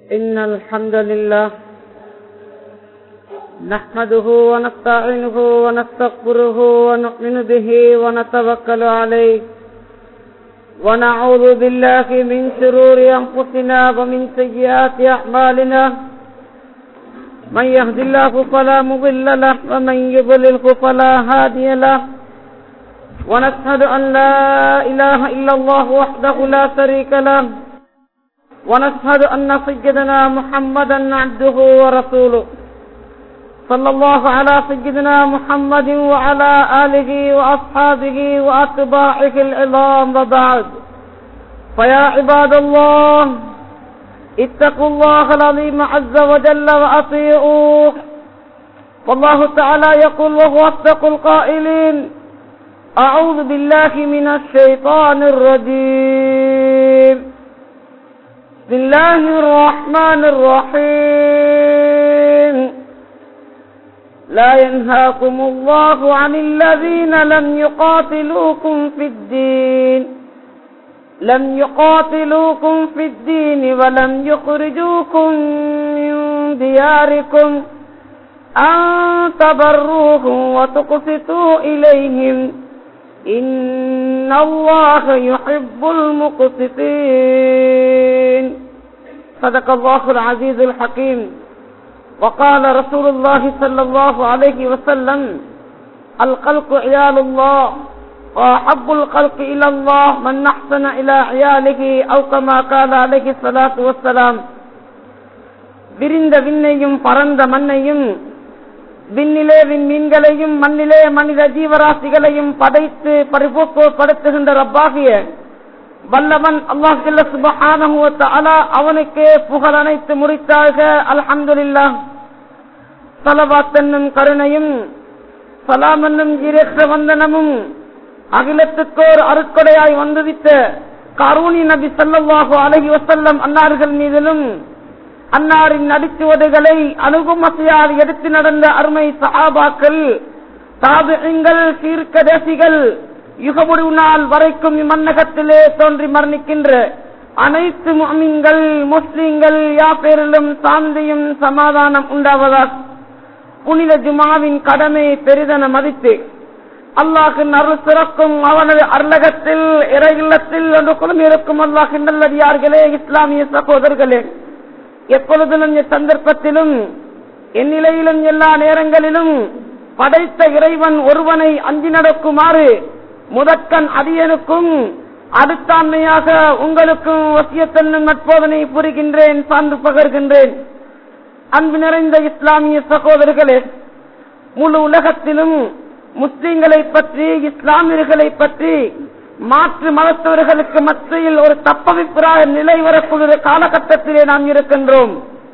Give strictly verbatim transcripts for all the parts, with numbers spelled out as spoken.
إن الحمد لله نحمده ونستعينه ونستغفره ونؤمن به ونتوكل عليه ونعوذ بالله من شرور أنفسنا ومن سيئات أعمالنا من يهد الله فلا مضل له ومن يضلله فلا هادي له ونشهد أن لا إله إلا الله وحده لا شريك له ونشهد أن سيدنا محمدا عبده ورسوله صلى الله على سيدنا محمد وعلى آله وأصحابه وأتباعه العظام وبعد فيا عباد الله اتقوا الله العظيم عز وجل وأطيعوه والله تعالى يقول وهو أصدق القائلين أعوذ بالله من الشيطان الرجيم بسم الله الرحمن الرحيم لا ينهاكم الله عن الذين لم يقاتلوكم في الدين لم يقاتلوكم في الدين ولم يخرجوكم من دياركم أن تبروهم وتقسطوا إليهم إن الله يحب المقسطين صدق الله العزيز الحكيم وقال رسول الله صلى الله عليه وسلم الخلق عيال الله وأحب الخلق إلى الله من أحسن إلى عياله أو كما قال عليه الصلاة والسلام விரிந்த விண்ணையும் பரந்த மண்ணையும் விண்ணிலே விண்மீன்களையும் மண்ணிலே மனித ஜீவராசிகளையும் படைத்து பரிபூர்ணப்படுத்துகின்ற ரப்பாகிய வல்லவன் அல்லாஹ் சுப்ஹானஹு வ தஆலா அவனுக்கே புகழ் அனைத்து முறித்தாக அல்ஹம்துலில்லாஹ். ஸலவாத் என்னும் கருணையும் சலாம் என்னும் ஈரேற்ற வந்தனமும் அகிலத்துக்கோர் அருட்கொடையாய் வந்துவித்த கருணி நபி ஸல்லல்லாஹு அலைஹி வஸல்லம் அன்னார்கள் மீதிலும் அன்னாரின் அடிச்சுவடுகளை அணுகுமசையால் எடுத்து நடந்த அருமை சஹாபாக்கள் தாபிஈன்கள் சீர்க்கதேசிகள் யுகமுடிவு நாள் வரைக்கும் இம்மன்னகத்திலே தோன்றி மரணிக்கின்ற அனைத்து முஃமின்கள் முஸ்லிம்கள் யாப்பேரிலும் சாந்தியும் சமாதானம் உண்டாவதாக புனித ஜுமாவின் கடமை பெரிதென மதித்து அல்லாஹின் அருள் சிறக்கும் அவனது அருளகத்தில் இறை இல்லத்தில் ஒன்று குழுமி இருக்கும் அல்லாஹின் நல்லடியார்களே இஸ்லாமிய சகோதரர்களே, எப்பொழுதிலும் சந்தர்ப்பத்திலும் எந்நிலையிலும் எல்லா நேரங்களிலும் படைத்த இறைவன் ஒருவனை அஞ்சி நடக்குமாறு முதற்கண் அடியனுக்கும் அடுத்தாண்மையாக உங்களுக்கும் வசியத்தன்னும் நட்போதனை புரிகின்றேன், சான்று பகர்கின்றேன். அன்பு நிறைந்த இஸ்லாமிய சகோதரர்களே, முழு உலகத்திலும் முஸ்லிம்களை பற்றி இஸ்லாமியர்களை பற்றி மாற்று மதத்தவர்களுக்கு மத்தியில் ஒரு தப்பவிப்பிராய நிலை வரக்கூடிய காலகட்டத்திலே நாம் இருக்கின்றோம்.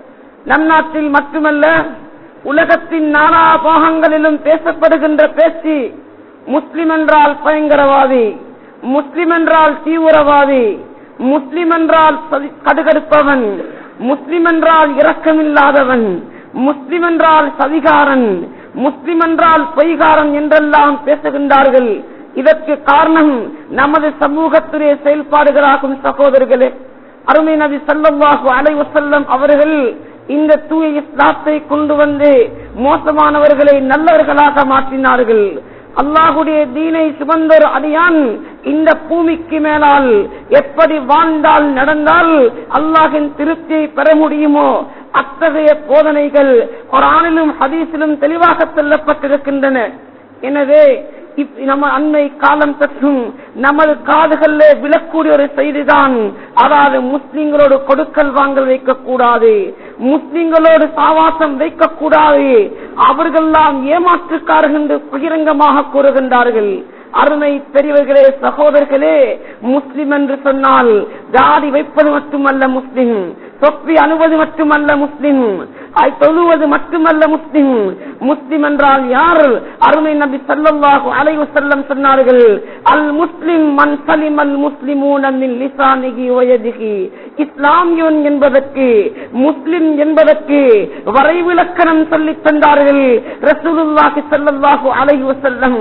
நம் நாட்டில் மட்டுமல்ல உலகத்தின் நானா பாகங்களிலும் பேசப்படுகின்ற பேச்சு முஸ்லிம் என்றால் பயங்கரவாதி, முஸ்லிம் என்றால் தீவிரவாதி, முஸ்லிம் என்றால் கடுகடுப்பவன், முஸ்லிம் என்றால் இரக்கமில்லாதவன், முஸ்லிம் என்றால் சதிகாரன், முஸ்லிம் என்றால் பொய்காரன் என்றெல்லாம் பேசுகின்றார்கள். இதற்கு காரணம் நமது சமூகத்துடைய செயல்பாடுகளாகும். சகோதரர்களே, அருமை நபி ஸல்லல்லாஹு அலைஹி வஸல்லம் அவர்கள் இந்த தூய இஸ்லாத்தை கொண்டு வந்து மோசமானவர்களை நல்லவர்களாக மாற்றினார்கள். அல்லாஹுடைய தீனை சுமந்தொரு அடியான் இந்த பூமிக்கு மேலால் எப்படி வாழ்ந்தால் நடந்தால் அல்லாஹின் திருப்தியை பெற முடியுமோ அத்தகைய போதனைகள் குர்ஆனிலும் ஹதீஸிலும் தெளிவாக சொல்லப்பட்டிருக்கின்றன. எனவே நம்ம அண்மை காலம் பெற்றும் நமது காதுகளிலே விழக்கூடிய ஒரு செய்திதான், அதாவது முஸ்லிம்களோடு கொடுக்கல் வாங்கல் வைக்கக்கூடாது, முஸ்லிம்களோடு சாவாசம் வைக்கக்கூடாது, அவர்களெல்லாம் ஏமாற்றுக்காரர்கள் என்று பகிரங்கமாக கூறுகின்றார்கள். அருமை பெரியவர்களே, சகோதரர்களே, முஸ்லிம் என்று சொன்னால் தாடி வைப்பது மட்டுமல்ல முஸ்லிம், தொப்பி அணுவது மட்டுமல்ல முஸ்லிம், தொழுவது மட்டுமல்ல முஸ்லிம். முஸ்லிம் என்றால் யார்? அருமை நபி ஸல்லல்லாஹு அலைஹி வஸல்லம் சொன்னார்கள், அல் முஸ்லிம் மன் சலிமல் முஸ்லிமூன மின் லிசானிஹி வ யதிஹி. இஸ்லாமியன் என்பதற்கு முஸ்லிம் என்பதற்கு வரைவிலக்கணம் சொல்லி தந்தார்கள் ரசூலுல்லாஹி ஸல்லல்லாஹு அலைஹி வஸல்லம்.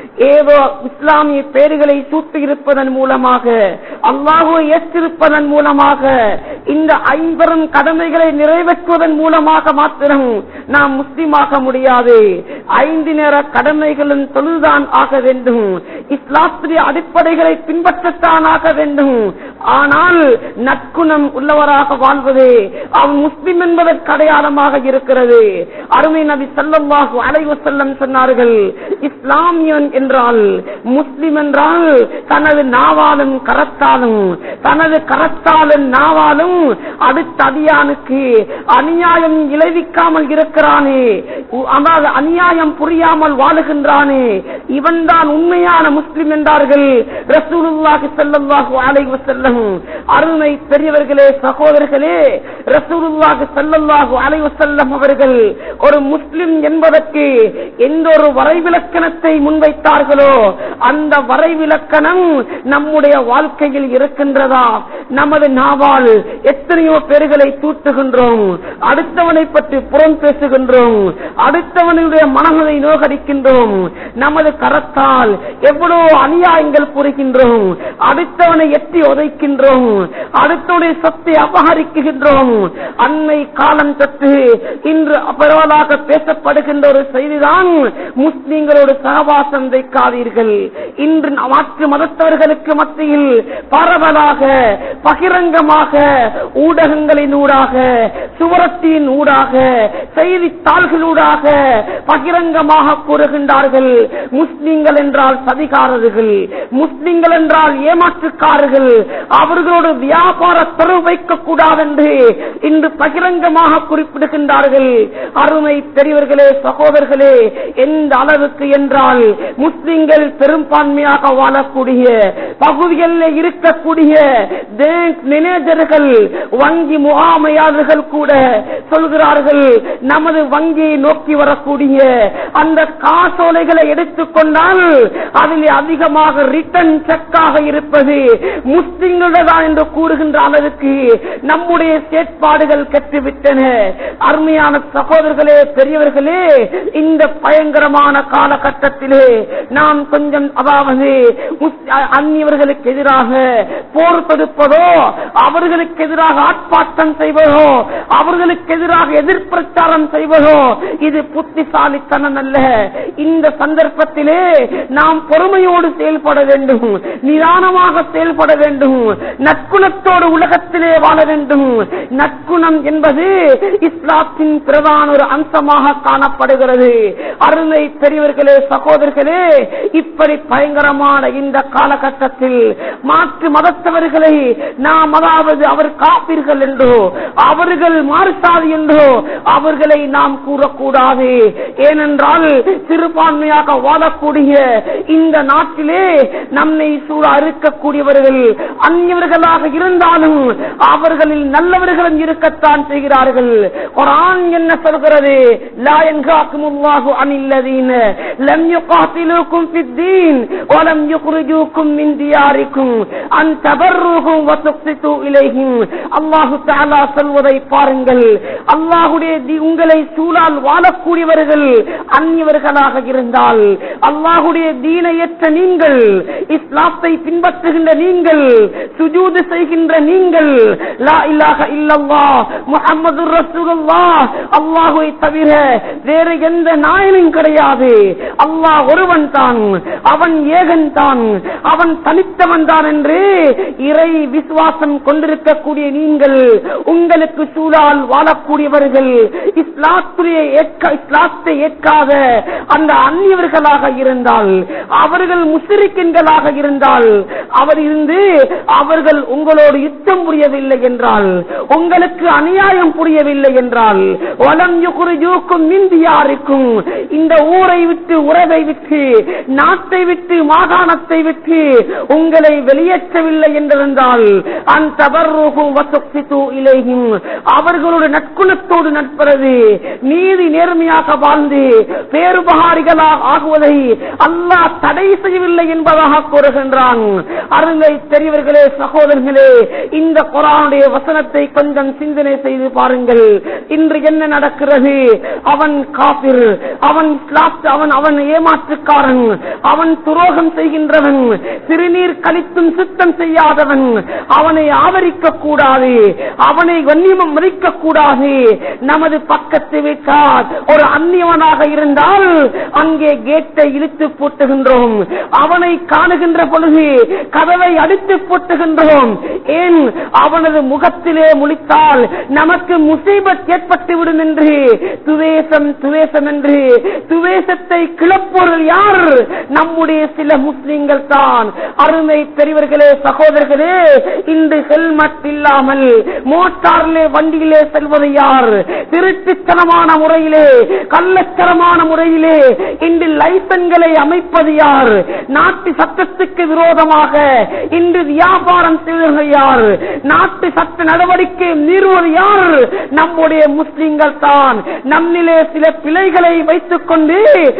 ஏதோ இஸ்லாமிய பெயர்களை சூட்டியிருப்பதன் மூலமாக, அல்லாஹ்வை ஏற்றிருப்பதன் மூலமாக, இந்த ஐம்பெரும் கடமைகளை நிறைவேற்றுவதன் மூலமாக மாத்திரம் நாம் முஸ்லிமாக முடியாது. ஐந்து நேர கடமைகளும் தொழுதான் ஆக வேண்டும். இஸ்லாத்திய அடிப்படைகளை பின்பற்றத்தான் ஆக வேண்டும். ஆனால் நற்குணம் உள்ளவராக வாழ்வது அவன் முஸ்லிம் என்பதற்கு அடையாளமாக இருக்கிறது. அருமை நபி ஸல்லல்லாஹு அலைஹி வஸல்லம் சொன்னார்கள், இஸ்லாமியன் என்றால், முஸ்லிம் என்றால் தனது நாவாலும் கரத்தாலும், தனது கரத்தாலும் நாவாலும் அடுத்த அடியானுக்கு அநியாயம் இழைவிக்காமல் இருக்கிறானே, அதாவது அநியாயம் புரியாமல் வாழுகின்றானே, இவன் தான் உண்மையான முஸ்லிம் என்றார்கள் ரசூலுல்லாஹி ஸல்லல்லாஹு அலைஹி வஸல்லம். அருமை பெரியவர்களே, சகோதரர்களே, ரசூலுல்லாஹி ஸல்லல்லாஹு அலைஹி வஸல்லம் அவர்கள் ஒரு முஸ்லிம் என்பதற்கு எந்த ஒரு வரைவிலக்கணத்தை முன்வைத்தார்களோ அந்த வரைவிலக்கணம் நம்முடைய வாழ்க்கையில் இருக்கின்றதா? நமது நாவால் எத்தனையோ பேர்களை தூட்டுகின்றோம், அடுத்தவனை பற்றி புறம் பேசுகின்றோம், அடுத்தவனுடைய மனதை நோகடிக்கின்றோம். நமது கரத்தால் எவ்வளவு அநியாயங்கள் புரிகின்றோம், அடுத்தவனை எட்டி உதைக்கின்றோம், அடுத்தவனுடைய சொத்தை அபகரிக்கின்றோம். அன்னை காலம் தொட்டு இன்று பரவலாக பேசப்படுகின்ற ஒரு செய்திதான், முஸ்லிம்களோடு சகவாசம் வைக்காதீர்கள். இன்று மாற்று மதத்தவர்களுக்கு மத்தியில் பரவலாக பகிரங்கமாக ஊடகங்களின் ஊடாக, சுவரத்தின் ஊடாக, செய்தித்தாள்களூடாக பகிரங்கமாக கூறுகின்றார்கள், முஸ்லிம்கள் என்றால் சதிகாரர்கள், முஸ்லிம்கள் என்றால் ஏமாற்றுக்காரர்கள், அவர்களோடு வியாபார தொடர்பு வைக்க கூடாது என்று இன்று பகிரங்கமாக குறிப்பிடுகின்றார்கள். அருமை பெரியவர்களே, சகோதரர்களே, எந்த அளவுக்கு என்றால் முஸ்லிம்கள் பெரும்பான்மையாக வாழக்கூடிய பகுதிகளில் இருக்கக்கூடிய பேங்க் மேனேஜர்கள், வங்கி முகாமையாளர்கள் கூட சொல்கிறார்கள், நமது வங்கியை நோக்கி வரக்கூடிய அந்த காசோலைகளை எடுத்துக்கொண்டால் அதில் அதிகமாக ரிட்டர்ன் செக்காக இருப்பது முஸ்லிம்களதான் என்று கூறுகின்ற அளவுக்கு நம்முடைய செயற்பாடுகள் கற்றுவிட்டன. அருமையான சகோதரர்களே, பெரியவர்களே, இந்த பயங்கரமான காலகட்டத்திலே நாம் கொஞ்சம், அதாவது அந்நியவர்களுக்கு எதிராக போர் தொடுப்பதோ, அவர்களுக்கு எதிராக ஆர்ப்பாட்டம் செய்வதோ, அவர்களுக்கு எதிராக எதிர்பிரச்சாரம் செய்வதோ இது புத்திசாலித்தனம் அல்ல. இந்த சந்தர்ப்பத்திலே நாம் பொறுமையோடு செயல்பட வேண்டும், நிதானமாக செயல்பட வேண்டும், நற்குணத்தோடு உலகத்திலே வாழ வேண்டும். நற்குணம் என்பது இஸ்லாத்தின் பிரதான ஒரு அம்சமாக காணப்படுகிறது. அருமை பெரியவர்களே, சகோதரர்களே, இப்படி பயங்கரமான இந்த காலகட்டத்தில் மாற்று மதத்தவர்களை நாம், அதாவது அவர் காப்பீர்கள் என்றோ, அவர்கள் மாறுசாதி என்றோ அவர்களை நாம் கூறக்கூடாது. ஏனென்றால் சிறுபான்மையாக வாழக்கூடிய இந்த நாட்டிலே நம்மை சூழ இருக்கக்கூடியவர்கள் அந்நியவர்களாக இருந்தாலும் அவர்களில் நல்லவர்களும் இருக்கத்தான் செய்கிறார்கள். குர்ஆன் என்ன சொல்கிறது? லா யன்ஹாகுமுல்லாஹு அனில்லதீன லம் யுகாத்திலூகும் ஃபித்தீன் வ லம் யுக்ரிஜூகும் மின் தியாரிக்கும் அன் தபர்ருஹும் வ துக்ஸிது இலைஹிம். அல்லாஹ் தஆலா சொல்வதை பாருங்கள். அல்லாஹ்வுடைய உங்களை சூழால் வாழக்கூடியவர்கள் அந்நியவர்களாக இருந்தால், அல்லாஹ்வுடைய தீனை ஏற்ற நீங்கள், இஸ்லாத்தை பின்பற்றுகின்ற நீங்கள், சுஜூது செய்கின்ற நீங்கள், லா இலாஹ இல்லல்லாஹ் முஹம்மதுர் ரசூலுல்லாஹ், அல்லாஹ்வை தவிர வேறு எந்த நாயனும் கிடையாது, அல்லாஹ் ஒருவன் தான், அவன் ஏகன் தான், அவன் தனித்தவன் தான் என்று இறை விசுவாசம் கொண்டிருக்கக்கூடிய நீங்கள், உங்களுக்கு சூழால் வாழக்கூடியவர்கள் இஸ்லாத்துடைய இஸ்லாத்தை ஏற்காத அந்த அந்நியவர்களாக இருந்தால், அவர்கள் முஸ்லிம்களாக இருந்தால், அவர் இருந்து அவர்கள் உங்களோடு யுத்தம் புரியவில்லை என்றால், உங்களுக்கு அநியாயம் புரியவில்லை என்றால், வலம் யுக்ரிஜூக்கும் மின் தியாரிக்கும், இந்த ஊரை விட்டு, உறவை விட்டு, நாட்டை விட்டு, மாகாணத்தை விட்டு உங்களை வெளியேற்றவில்லை என்றிருந்தால், அந்த தபர்ருஹும் வ துக்ஸிது இலைஹிம், அவர்களோடு நட்பு நற்குணத்தோடு நட்பது, நீதி நேர்மையாக வாழ்ந்து பேருபகாரிகளாக ஆகுவதை அல்லாஹ் தடை செய்யவில்லை என்பதாக கூறுகின்றான். அருமை பெரியவர்களே, சகோதரர்களே, இந்த குர்ஆனுடைய வசனத்தை கொஞ்சம் சிந்தனை செய்து பாருங்கள். இன்று என்ன நடக்கிறது? அவன் காபிர், அவன் அவன் அவன் ஏமாற்றுக்காரன், அவன் துரோகம் செய்கின்றவன், சிறுநீர் கழித்தும் சுத்தம் செய்யாதவன், அவனை ஆதரிக்க கூடாது, அவனை கண்ணியம் மதிக்க கூடாது. நமது பக்கத்து வீட்டார் ஒரு அந்நியவனாக இருந்தால் அங்கே கேட்டை இழுத்து போட்டுகின்றோம், அவனை காணுகின்ற பொழுது கதவை அடித்து போட்டுகின்றோம். ஏன்? அவனது முகத்திலே முழித்தால் நமக்கு முசீபத் ஏற்பட்டுவிடும் என்று துவேசம் துவேசம் என்று துவேசத்தை கிளப்பொருள் யார்? நம்முடைய சில முஸ்லிம்கள் தான். அருமை பெரியவர்களே, சகோதரர்களே, இன்று ஹெல்மெட் இல்லாமல் மோட்டாரிலே வண்டியிலே செல்வது யார்? திருட்டுத்தனமான முறையிலே, கள்ளத்தனமான முறையிலே இன்று லைசன்களை அமைப்பது யார்? நாட்டு சட்டத்துக்கு விரோதமாக இன்று வியாபாரம் செய்வது யார்? நாட்டு சட்ட நடவடிக்கை மீறுவது யார்? நம்முடைய முஸ்லிம்கள் தான். நம்மிலே சில பிழைகளை வைத்துக் கொண்டு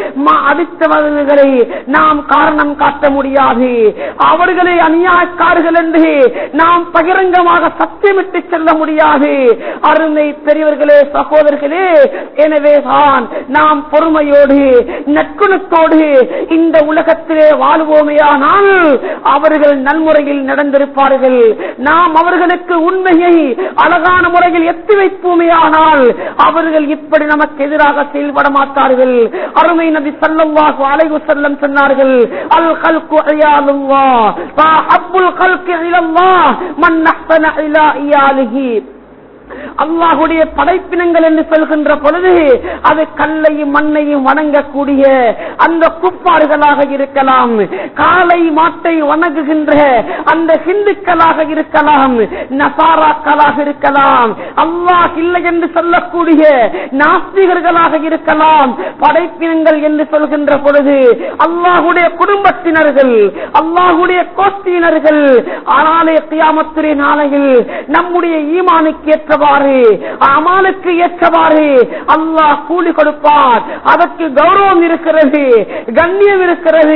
அடுத்தவர்களை நாம் காரணம் காட்ட முடியாது. அவர்களை அநியாயக்காரர்கள் என்று நாம் பகிரங்கமாக சத்தியமிட்டு செல்ல முடியாது. அருமை பெரியவர்களே, சகோதரர்களே, எனவே தான் நாம் பொறுமையோடு நற்குணத்தோடு இந்த உலகத்திலே வாழ்வோமையானால் அவர்கள் நல்முறையில் நடந்திருப்பார்கள். நாம் அவர்களுக்கு உண்மையை அழகான முறையில் எத்தி வைப்போமையானால் அவர்கள் இப்படி நமக்கு எதிராக செயல்பட மாட்டார்கள். அருமை நபி ஸல்லல்லாஹு அலைஹி வஸல்லம் சொன்னார்கள், அல் கல்கு இயாலுல்லாஹ் ஃப ஹப்புல் கல்கி இலல்லாஹ் மன் அஹ்ஸன இலா இயாலிஹி. அல்லாஹுடைய படைப்பினங்கள் என்று சொல்கின்ற பொழுது அது கல்லையும் மண்ணையும் வணங்கக்கூடிய அந்த குப்பார்களாக இருக்கலாம், காளை மாட்டை வணங்குகின்ற அந்த ஹிந்துக்களாக இருக்கலாம், நசாராக்களாக இருக்கலாம், அல்லாஹ் இல்லை என்று சொல்லக்கூடிய நாஸ்திகர்களாக இருக்கலாம். படைப்பினங்கள் என்று சொல்கின்ற பொழுது அல்லாஹுடைய குடும்பத்தினர்கள், அல்லாஹுடைய கோஷ்டியினர்கள். ஆனாலே கியாமத்துடைய நாளையில் நம்முடைய ஈமானுக்கு ஏற்ற அமாலுக்கு ஏற்றவாறு அல்லாஹ் கூலி கொடுப்பார். அதற்கு கௌரவம் இருக்கிறது, கண்ணியம் இருக்கிறது.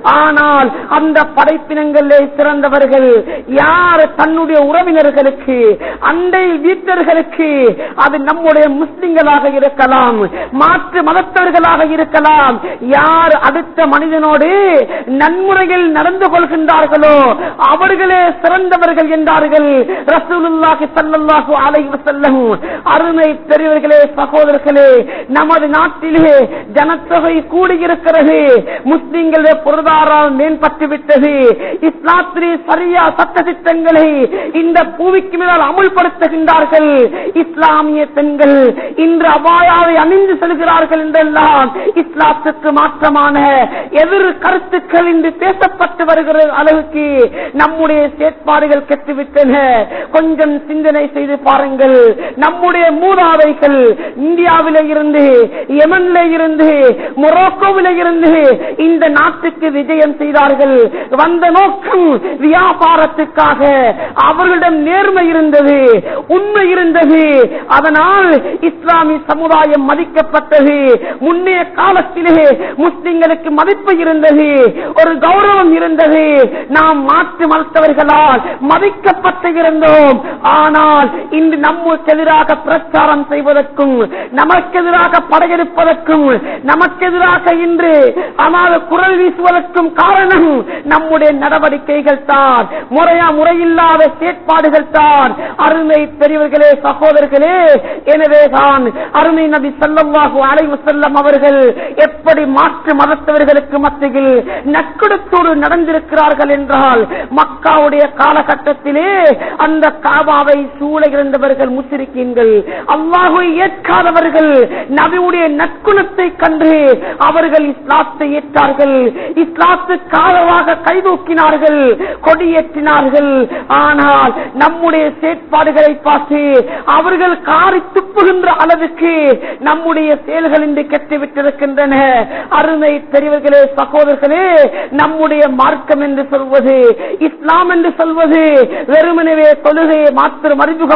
ஆனால் அந்த படைப்பினங்களே சிறந்தவர்கள் யார்? தன்னுடைய உறவினர்களுக்கு, அண்டை வீட்டர்களுக்கு, அது நம்முடைய முஸ்லிம்களாக இருக்கலாம், மாற்று மதத்தவர்களாக இருக்கலாம். யார் அடுத்த மனிதனோடு நன்முறையில் நடந்து கொள்கின்றார்களோ அவர்களே சிறந்தவர்கள் என்றார்கள் ரசூலுல்லாஹி ஸல்லல்லாஹு அலைஹி வஸல்லம். அருமை பெரியவர்களே, சகோதரர்களே, நமது நாட்டிலே ஜனத்தொகை கூடியிருக்கிறது, முஸ்லிம்களே பொருளாதாரம் மேம்பட்டுவிட்டது. இஸ்லாத்திலே சரியா சட்ட திட்டங்களை இந்த பூமிக்கு மேல் அமுல்படுத்துகின்றார்கள். இஸ்லாமிய பெண்கள் இன்று அபாயாவை அணிந்து செல்கிறார்கள் என்றெல்லாம் இஸ்லாத்துக்கு மாற்றமான எதிர் கருத்துக்கள் இன்று பேசப்பட்டு வருகிற அளவுக்கு நம்முடைய செயற்பாடுகள் கெட்டுவிட்டன. கொஞ்சம் சிந்தனை செய்து பாருங்கள். நம்முடைய மூதாதைகள் இந்தியாவிலே இருந்து, யமனிலே இருந்து, மொரோக்கோவிலே இருந்து இந்த நாட்டுக்கு விஜயம் செய்தார்கள். வந்த நோக்கம் வியாபாரத்துக்காக. அவர்களிடம் நேர்மை இருந்தது, உண்மை இருந்தது. அதனால் இஸ்லாமிய சமுதாயம் மதிக்கப்பட்டது. முன்னைய காலத்திலே முஸ்லிம்களுக்கு மதிப்பு இருந்தது, ஒரு கௌரவம் இருந்தது. நாம் மாற்று மறுத்தவர்களால் மதிக்கப்பட்டு இருந்தோம். ஆனால் இன்று நமக்கு எதிராக பிரச்சாரம் செய்வதற்கும், நமக்கு எதிராக படையெடுப்பதற்கும், நமக்கு எதிராக இன்று அமாத குரல் வீசுவதற்கும் காரணம் நம்முடைய நடவடிக்கைகள் தான், முறையா முறையில்லாத செயற்பாடுகள் தான். அருமை பெரியவர்களே, சகோதரர்களே, எனவே தான் அருமை நபி ஸல்லல்லாஹு அலைஹி வஸல்லம் அவர்கள் எப்படி மாற்று மதத்தவர்களுக்கு மத்தியில் நற்குணத்தோடு நடந்திருக்கிறார்கள் என்றால், மக்காவுடைய காலகட்டத்திலே அந்த காபாவை சூழ இருந்தவர்கள் முஸ்ரிக்கீன்கள், அல்லாஹ்வை ஏற்காதவர்கள் நபியுடைய நற்குணத்தை கண்டு அவர்கள் இஸ்லாத்தை ஏற்றார்கள். இஸ்லாத்துக்காக கைதூக்கினார்கள், கொடியேற்றினார்கள். ஆனால் நம்முடைய செயற்பாடுகளை பார்த்து அவர்கள் காரி துப்புகின்ற அளவுக்கு நம்முடைய செயல்கள் இன்று கெட்டுவிட்டிருக்கின்றன. அருமை பெரியவர்களே, சகோதரர்களே, நம்முடைய மார்க்கம் என்று சொல்வது, இஸ்லாம் என்று சொல்வது வெறுமனவே தொழுகையை மாத்திரம் அறிமுகப்படுத்தி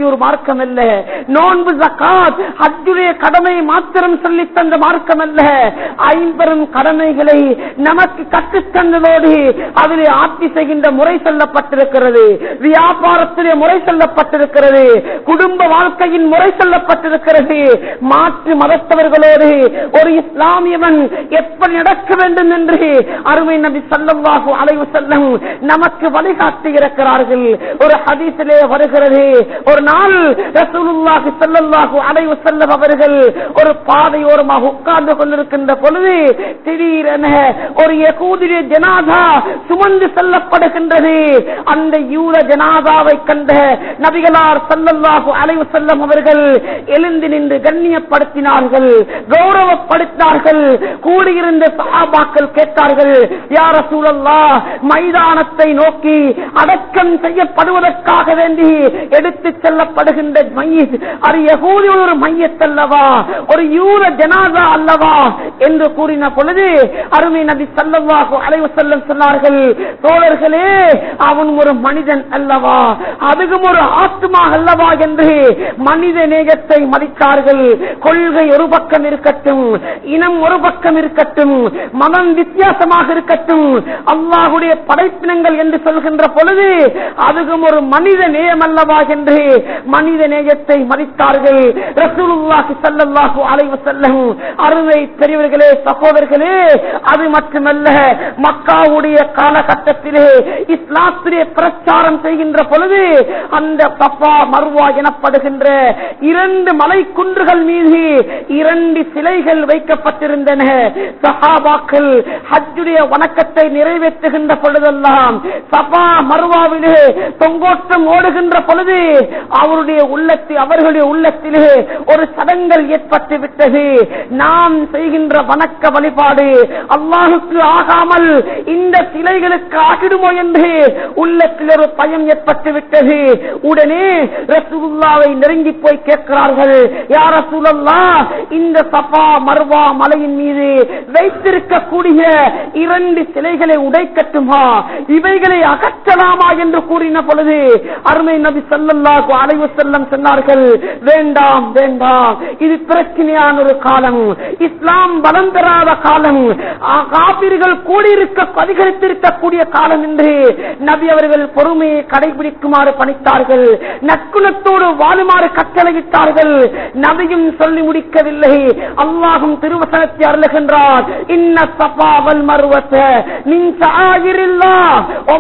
நடத்திய ஒரு மார்க்கம் அல்ல. நோன்பு ஜகாத் ஹஜ்ஜுடைய கடமை மாத்திரம் சொல்லி தந்த மார்க்கம் அல்ல. ஐம்பெரும் கடமைகளை நமக்கு கற்றுத்தந்ததோடு அதிலே ஆட்சி செய்கின்ற முறை சொல்லப்பட்டிருக்கிறது, வியாபாரத்திலே முறை சொல்லப்பட்டிருக்கிறது, குடும்ப வாழ்க்கையின் முறை சொல்லப்பட்டிருக்கிறது. மாற்று மதத்தவர்களோடு ஒரு இஸ்லாமியவன் எப்படி நடக்க வேண்டும் என்று அருமை நபி ஸல்லல்லாஹு அலைஹி வஸல்லம் நமக்கு வழிகாட்டி இருக்கிறார்கள். ஒரு ஹதீஸிலே வருகிறது, ஒரு நாள் ரசூலுல்லாஹி ஸல்லல்லாஹு அலைஹி வஸல்லம் அவர்கள் ஒரு பாதையோரமாக உட்கார்ந்து கொண்டிருக்கின்ற பொழுது திடீரென ஒரு யகூதிய ஜனாதா சுமந்து செல்லப்படுகின்றது. அந்த யூத ஜனாதாவை கண்ட நபிகளார் ஸல்லல்லாஹு அலைஹி வஸல்லம் அவர்கள் எழுந்து நின்று கண்ணியப்படுத்தினார்கள், கௌரவப்படுத்தினார்கள். கூடியிருந்த சஹாபாக்கள் கேட்டார்கள், யா ரசூலல்லாஹ், மைதானத்தை நோக்கி அடக்கம் செய்யப்படுவதற்காக வேண்டி எடுத்து செல்லப்படுகின்ற மையத் அது யகூதி ஒரு மையத் அல்லவா, ஒரு யூத ஜனாதா அல்லவா என்று கூறின பொழுது அருமை நபி ஸல்லல்லாஹு அலைஹி வஸல்லம் சொன்னார்கள், தோழர்களே, அவன் ஒரு மனிதன் அல்லவா, அதுவும் ஒரு ஆத்மா அல்லவா என்று மனித நேயத்தை மதித்தார்கள். கொள்கை ஒரு பக்கம் இருக்கட்டும், இனம் ஒரு பக்கம் இருக்கட்டும், மனம் வித்தியாசமாக இருக்கட்டும், அல்லாஹ்வுடைய படைப்பினங்கள் என்று சொல்கின்ற பொழுது அதுவும் ஒரு மனித நேயம் அல்லவா என்று மனித நேயத்தை மதித்தார்கள். ரசூலுல்லாஹி ஸல்லல்லாஹு அலைஹி வஸல்லம் அருமை பெரியவர்களே, சகோதரர்களே, அது மட்டுமல்ல, மக்காவுடைய காலகட்டத்திலே இஸ்லாத்திலே பிரச்சாரம் செய்கின்ற பொழுது அந்த சஃபா மர்வா எனப்படுகின்ற இரண்டு மலை குன்றுகள் மீது இரண்டு சிலைகள் வைக்கப்பட்டிருந்தன. சஹாபாக்கள் ஹஜ்ஜுடைய வணக்கத்தை நிறைவேற்றுகின்ற பொழுதெல்லாம் சஃபா மர்வாவிலே தொங்கோட்டம் ஓடுகின்ற பொழுது அவருடைய உள்ளத்தில் அவர்களுடைய உள்ளத்திலே ஒரு சடங்கல் ஏற்பட்டு விட்டது. நாம் செய்கின்ற வணக்க வழிபாடு அல்லாஹுக்கு ஆகாமல் இந்த சிலைகளுக்கு ஆகிடுமோ என்று உள்ளத்தில் ஒரு பயம் ஏற்பட்டு விட்டது. உடனே ரசூலுல்லாஹ்வை நெருங்கி போய் கேட்கிறார்கள், யா ரசூலல்லாஹ், இந்த சஃபா மர்வா மலையின் மீது வைத்திருக்கக்கூடிய இரண்டு சிலைகளை உடைக்கட்டுமா, இவைகளை அகற்றலாமா என்று கூறின பொழுது அருமை நபி ஸல்லல்லாஹு அலைஹி வஸல்லம் சொன்னார்கள், வேண்டாம் வேண்டாம், இது பிரச்சனையான ஒரு காலம், இஸ்லாம் பலம் பெறாத காலம், காபிர்கள் கூடியிருக்க அதிகரித்திருக்கக்கூடிய காலம் என்று நபி அவர்கள் பொறுமையை கடைபிடிக்குமாறு பணித்தார்கள். நற்குணத்தோடு வாழுமாறு கட்டளையிட்டார்கள். நபியும் சொல்லி முடிக்கவில்லை, அல்லாஹும் திருவசனத்தை அருளுகின்றார், இன்ன ஸஃபா வல் மர்வத மின் ஷஆயிரில்லாஹ்,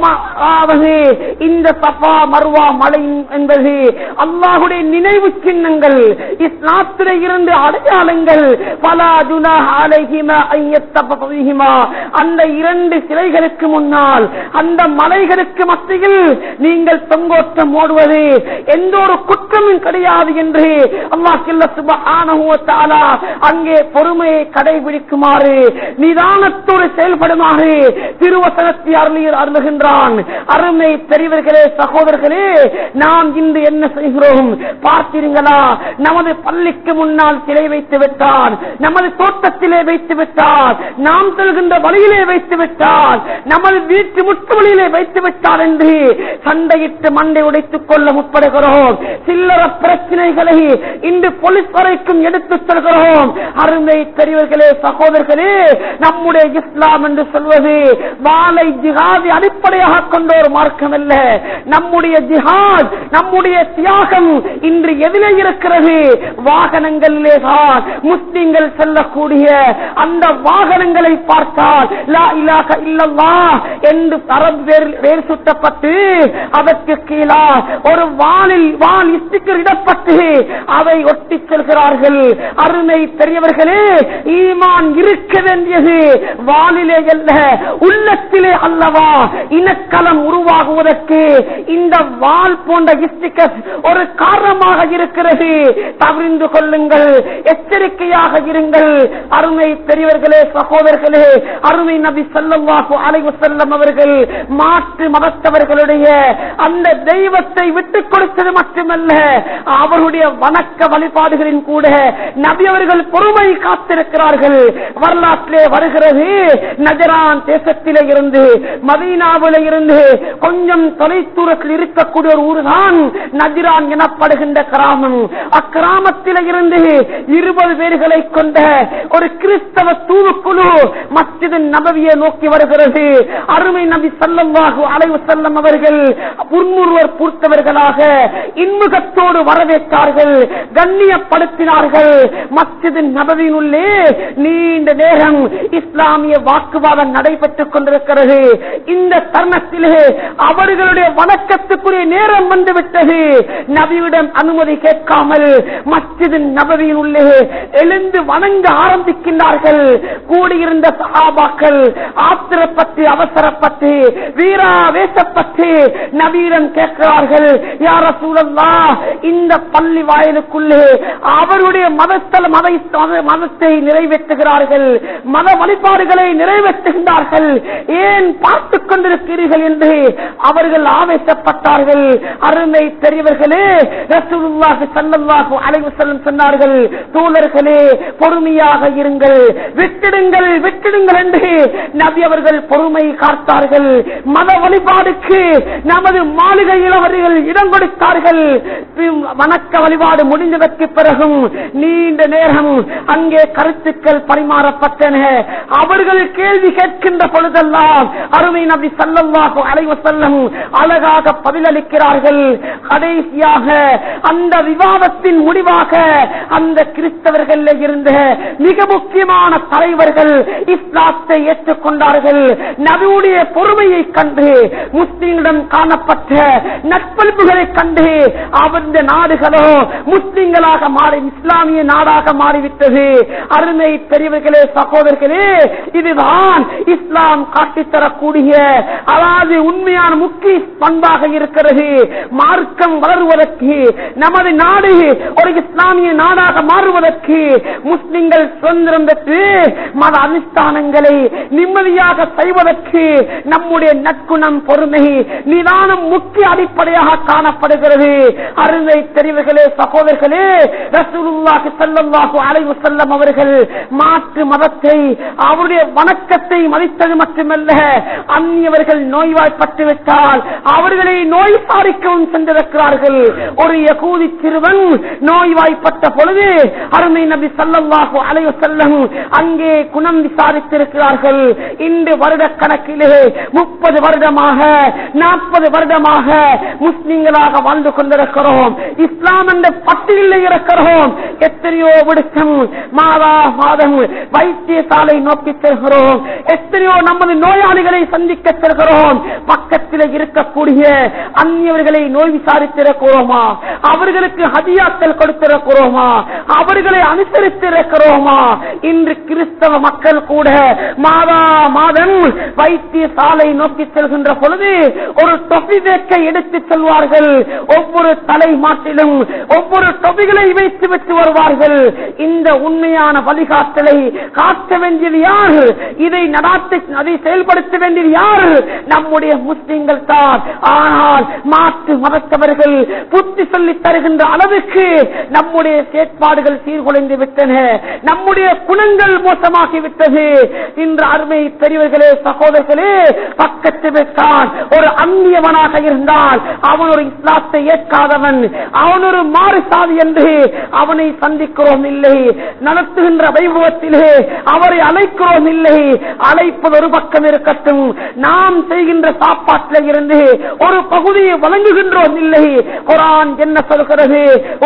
இந்த ஸஃபா மர்வா மலை என்பது அல்லாஹ்வுடைய நினைவு சின்னங்கள், இஸ்லாத்திலே இருந்து அடையாளங்கள். ஃபலா ஜுனாஹ அலைஹிமா அன் யத்தஃபிஹிமா, அந்த இரண்டு சிலைகளுக்கு முன்னால் அந்த மலைகளுக்கு மத்தியில் நீங்கள் தொங்கோட்டம் ஓடுவது எந்த ஒரு குற்றமும் கிடையாது என்று அல்லாஹ் சுப்ஹானஹு வ தஆலா அங்கே பொறுமையை கடைபிடிக்குமாறு நிதானத்தோடு செயல்படுமாறு திருவசனத்தை அருளுகின்றான். அருமை பெரியவர்களே, சகோதரர்களே, நாம் இன்று என்ன செய்கிறோம் பார்த்தீர்களா? நமது பள்ளிக்கு முன்னால் சிலை வைத்து விட்டார், நமது தோட்டத்திலே வைத்து விட்டார், நாம் செல்கின்ற வழியிலே வைத்து விட்டார், நமது வீட்டு முட்டு வழியிலே வைத்து விட்டார் என்று சண்டையிட்டு மண்டை உடைத்துக் கொள்ள முற்படுகிறோம். சில்லற பிரச்சனைகளை இன்று போலீஸ் வரைக்கும் எடுத்துச் செல்கிறோம். அருமை பெரியவர்களே, சகோதரர்களே, நம்முடைய இஸ்லாம் என்று சொல்வது வாளை ஜிஹாதை அடிப்படையாக கொண்ட ஒரு மார்க்கம் அல்ல. நம்முடைய ஜிஹாத், நம்முடைய தியாகம் இன்று எதிலே இருக்கிறது? வாகனங்களிலே தான். முஸ்லிம்கள் செல்லக்கூடிய அந்த வாகனங்களை பார்த்தால் லா இலாஹ இல்லல்லாஹ் என்று வேர் சுட்டப்பட்டு அதற்கு கீழே ஒரு வானில் வான் ஸ்டிக்கர் இடப்பட்டு அதை ஒட்டி செல்கிறார்கள். அருமை பெரியவர்களே, ஈமான் இருக்க வேண்டியது வானிலே அல்ல, உள்ளத்திலே அல்லவா? இனக்கலம் உருவாகுவதற்கு இந்த வால் போன்ற ஸ்டிக்கர் ஒரு காரணமாக இருக்கிறது. தவிர்ந்து கொள்ளுங்கள், எச்சரிக்கையாக இருங்கள். அருமை பெரியவர்களே, சகோதரர்களே, அருமை நபி ஸல்லல்லாஹு அலைஹி வஸல்லம் அவர்கள் மாற்று மதத்தவர்களுடைய அந்த தெய்வத்தை விட்டுக் கொடுத்தது மட்டுமல்ல, அவருடைய வணக்க வழிபாடுகளின் கூட நபி அவர்கள் பொறுமை காத்திருக்கிறார்கள். வரலாற்றிலே வருகிறது, நஜரான் தேசத்திலே இருந்து மதீனாவிலே இருந்து கொஞ்சம் தொலைதூரத்தில் இருக்கக்கூடிய ஒரு ஊர்தான் நஜரான். நஜ்ரான் எனப்படுகின்ற கிராமம். அக்கிராமத்தில் இருந்து இருபது பேர்களை கொண்ட ஒரு கிறிஸ்தவ தூவுக்குழு மஸ்ஜித் நபவியை நோக்கி வருகிறது. அருமை நபி ஸல்லல்லாஹு அலைஹி வஸல்லம் அவர்கள் புன்முறுவர் பூர்த்தவர்களாக இன்முகத்தோடு வரவேற்றார்கள், கண்ணியப்படுத்தினார்கள். மஸ்ஜித் நபவியினுள்ளே நீண்ட நேரம் இஸ்லாமிய வாக்குவாதம் நடைபெற்றுக் கொண்டிருக்கிறது. இந்த தருணத்திலே அவர்களுடைய வணக்கத்துக்குரிய நேரம் வந்துவிட்டது. நபியிடம் அனுமதி கேட்காமல் மஸ்ஜித் நபவியின் உள்ளே எழுந்து வணங்க ஆரம்பிக்கின்றார்கள். கூடியிருந்த சஹாபாக்கள் ஆத்திரப்பட்டு அவசரப்பட்டு வீராவேசப்பட்டு நபியிடம் கேட்கிறார்கள், யா ரசூலல்லாஹ், இந்த பள்ளி வாயிலுக்குள்ளே அவருடைய மதத்தல் மதத்தை நிறைவேற்றுகிறார்கள், மத வழிபாடுகளை நிறைவேற்றுகின்றார்கள், ஏன் பார்த்துக் கொண்டிருக்கிறீர்கள் என்று அவர்கள் ஆவேசப்பட்டார்கள். அருமை பெரியவர்களே, ரசூலுல்லாஹி ஸல்லல்லாஹு அலைஹி வஸல்லம் சொன்னார்கள், தோழர்களே பொறுமையாக இருங்கள், விட்டுடுங்கள் விட்டுடுங்கள் என்று நபி அவர்கள் பொறுமை காத்தார்கள். மத வழிபாடுக்கு நமது மாளிகையில் அவர்கள் இடம் கொடுத்தார்கள். வணக்க வழிபாடு முடிந்ததற்கு பிறகும் நீண்ட நேரம் அங்கே கருத்துக்கள் பரிமாறப்பட்டன. அவர்கள் கேள்வி கேட்கின்ற பொழுதெல்லாம் அருமை நபி ஸல்லல்லாஹு அலைஹி வஸல்லம் அழகாக பதிலளிக்கிறார்கள். கடைசியாக அந்த விவாதத்தின் முடிவாக அந்த கிறிஸ்தவர்கள் இருந்த மிக முக்கியமான தலைவர்கள் இஸ்லாத்தை ஏற்றுக்கொண்டார்கள். நபியுடைய பொறுமையை கண்டு, முஸ்லிம்களிடம் காணப்பட்ட நட்பண்புகளை கண்டு அந்த நாடுகளோ முஸ்லிம்களாக மாறி இஸ்லாமிய நாடாக மாறிவிட்டது. அருமை பெரியவர்களே, சகோதரர்களே, இதுதான் இஸ்லாம் காட்டித்தரக்கூடிய அதாவது உண்மையான முக்கிய பண்பாக இருக்கிறது. மார்க்கம் வளருவதற்கு, நமது நாடு ஒரு இஸ்லாமிய நாடாக மாறுவதற்கு, முஸ்லிம்கள் சுதந்திரம் பெற்று மத அனுஷ்டானங்களை நிம்மதியாக செய்வதற்கு நம்முடைய நற்குணம், பொறுமை, நிதானம் முக்கிய அடிப்படையாக காணப்படுகிறது. அருமை தெரிவுகளே, சகோதரர்களே, ரசூலுல்லாஹி ஸல்லல்லாஹு அலைஹி வஸல்லம் அவர்கள் மாற்று மதத்தை, அவருடைய வணக்கத்தை மதித்தது மட்டுமல்ல, அந்நியவர்கள் நோய்வாய்ப்பட்டு விட்டால் அவர்களை நோய் சாரிக்கவும் சென்றிருக்கிறார்கள். ஒரு யகூதி சிறுவன் நோய்வாய்ப்பட்ட பொழுது அருமை நபி ஸல்லல்லாஹு அலைஹி வஸல்லம் அங்கே குணம் விசாரித்திருக்கிறார்கள். இன்று வருட கணக்கிலே முப்பது வருடமாக நாற்பது வருடமாக முஸ்லிம்களாக வாழ்ந்து கொண்டிருக்கிறோம். இஸ்லாம் என்ற பட்டியலில் இருக்கிறோம். எத்தனையோ விடுக்கம் மாதா மாதம் வைத்தியசாலை நோக்கி செல்கிறோம். எத்தனையோ நமது நோயாளிகளை சந்திக்க செல்கிறோம். பக்கத்தில் இருக்கக்கூடிய அந்நியவர்களை நோய் விசாரித்திருக்கிறோமா? அவர்களுக்கு ஹதியாக்கள் கொடுத்திருக்கிறோமா? அவர்களை அனுசரித்திருக்கிறோமா? இன்று கிறிஸ்தவ மக்கள் கூட மாதா மாதம் வைத்தியசாலை நோக்கி செல்கின்ற பொழுது ஒரு தொப்பி வேக்கை எடுத்து செல்வார்கள். ஒவ்வொரு தலை மாட்டிலும் ஒவ்வொரு தொப்பிகளை வைத்து விட்டு வருவார்கள். இந்த உண்மையான வழிகாட்டலை காட்ட வேண்டியது யார்? இதை நடாத்தி அதை செயல்படுத்த வேண்டியது யார்? நம்முடைய முஸ்லிம்கள் தான். ஆனால் மாற்று மதத்தவர்கள் புத்தி சொல்லி தருகின்ற அளவுக்கு நம்முடைய செயற்பாடுகள் சீர்குலைந்து விட்டன. நம்முடைய குணங்கள் மோசமாகிவிட்டது. இன்று அருமை பெரியவர்களே, சகோதரர்களே, பக்கத்து வைத்தான் ஒரு அந்நியவனாக இருந்தால் அவன் ஒரு இஸ்லாத்தை ஏற்காதவன், அவன் ஒரு மாறு சாதி என்று அவனை சந்திக்கிறோம் இல்லை. நடத்துகின்ற வைபவத்திலே அவரை அழைக்கிறோம் இல்லை. அழைப்பது ஒரு பக்கம் இருக்கட்டும், நாம் செய்கின்ற சாப்பாட்டில் இருந்து ஒரு பகுதியை வழங்குகின்றோம் இல்லை. குர்ஆன் என்ன சொல்கிறது?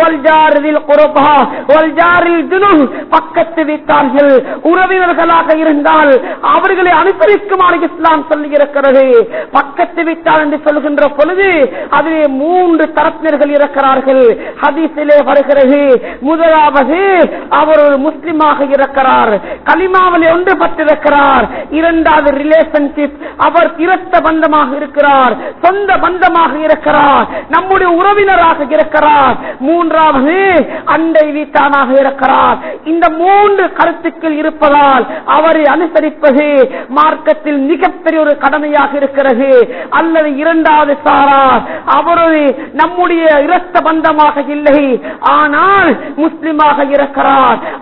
பக்கத்து வீட்டார்கள் உறவினர்களாக இருந்தால் அவர்களை அனுசரிக்குமாறு இஸ்லாம் சொல்லி இருக்கிறது. பக்கத்து வீட்டார் என்று சொல்கின்ற பொழுது அதிலே மூன்று தரப்பினர்கள் இருக்கிறார்கள். ஹதீஸிலே வருகிறது, முதலாவது அவர் ஒரு முஸ்லிமாக இருக்கிறார், கலிமாவில் ஒன்றுபட்டிருக்கிறார். இரண்டாவது ரிலேஷன்ஷிப், அவர் இரத்த பந்தமாக இருக்கிறார், சொந்த பந்தமாக இருக்கிறார், நம்முடைய உறவினராக இருக்கிறார். மூன்றாவது அண்டை வீட்டானாக இருக்கிறார். இந்த மூன்று கருத்துக்கள் இருப்பதால் அவரை அனுசரிப்பது மார்க்கத்தில் மிகப்பெரிய ஒரு கடமையாக இருக்கிறது. அல்லது இரண்டாவது சாரார், அவரது நம்முடைய இரத்த பந்தமாக இல்லை, ஆனால் முஸ்லிமாக இருக்கிறார்,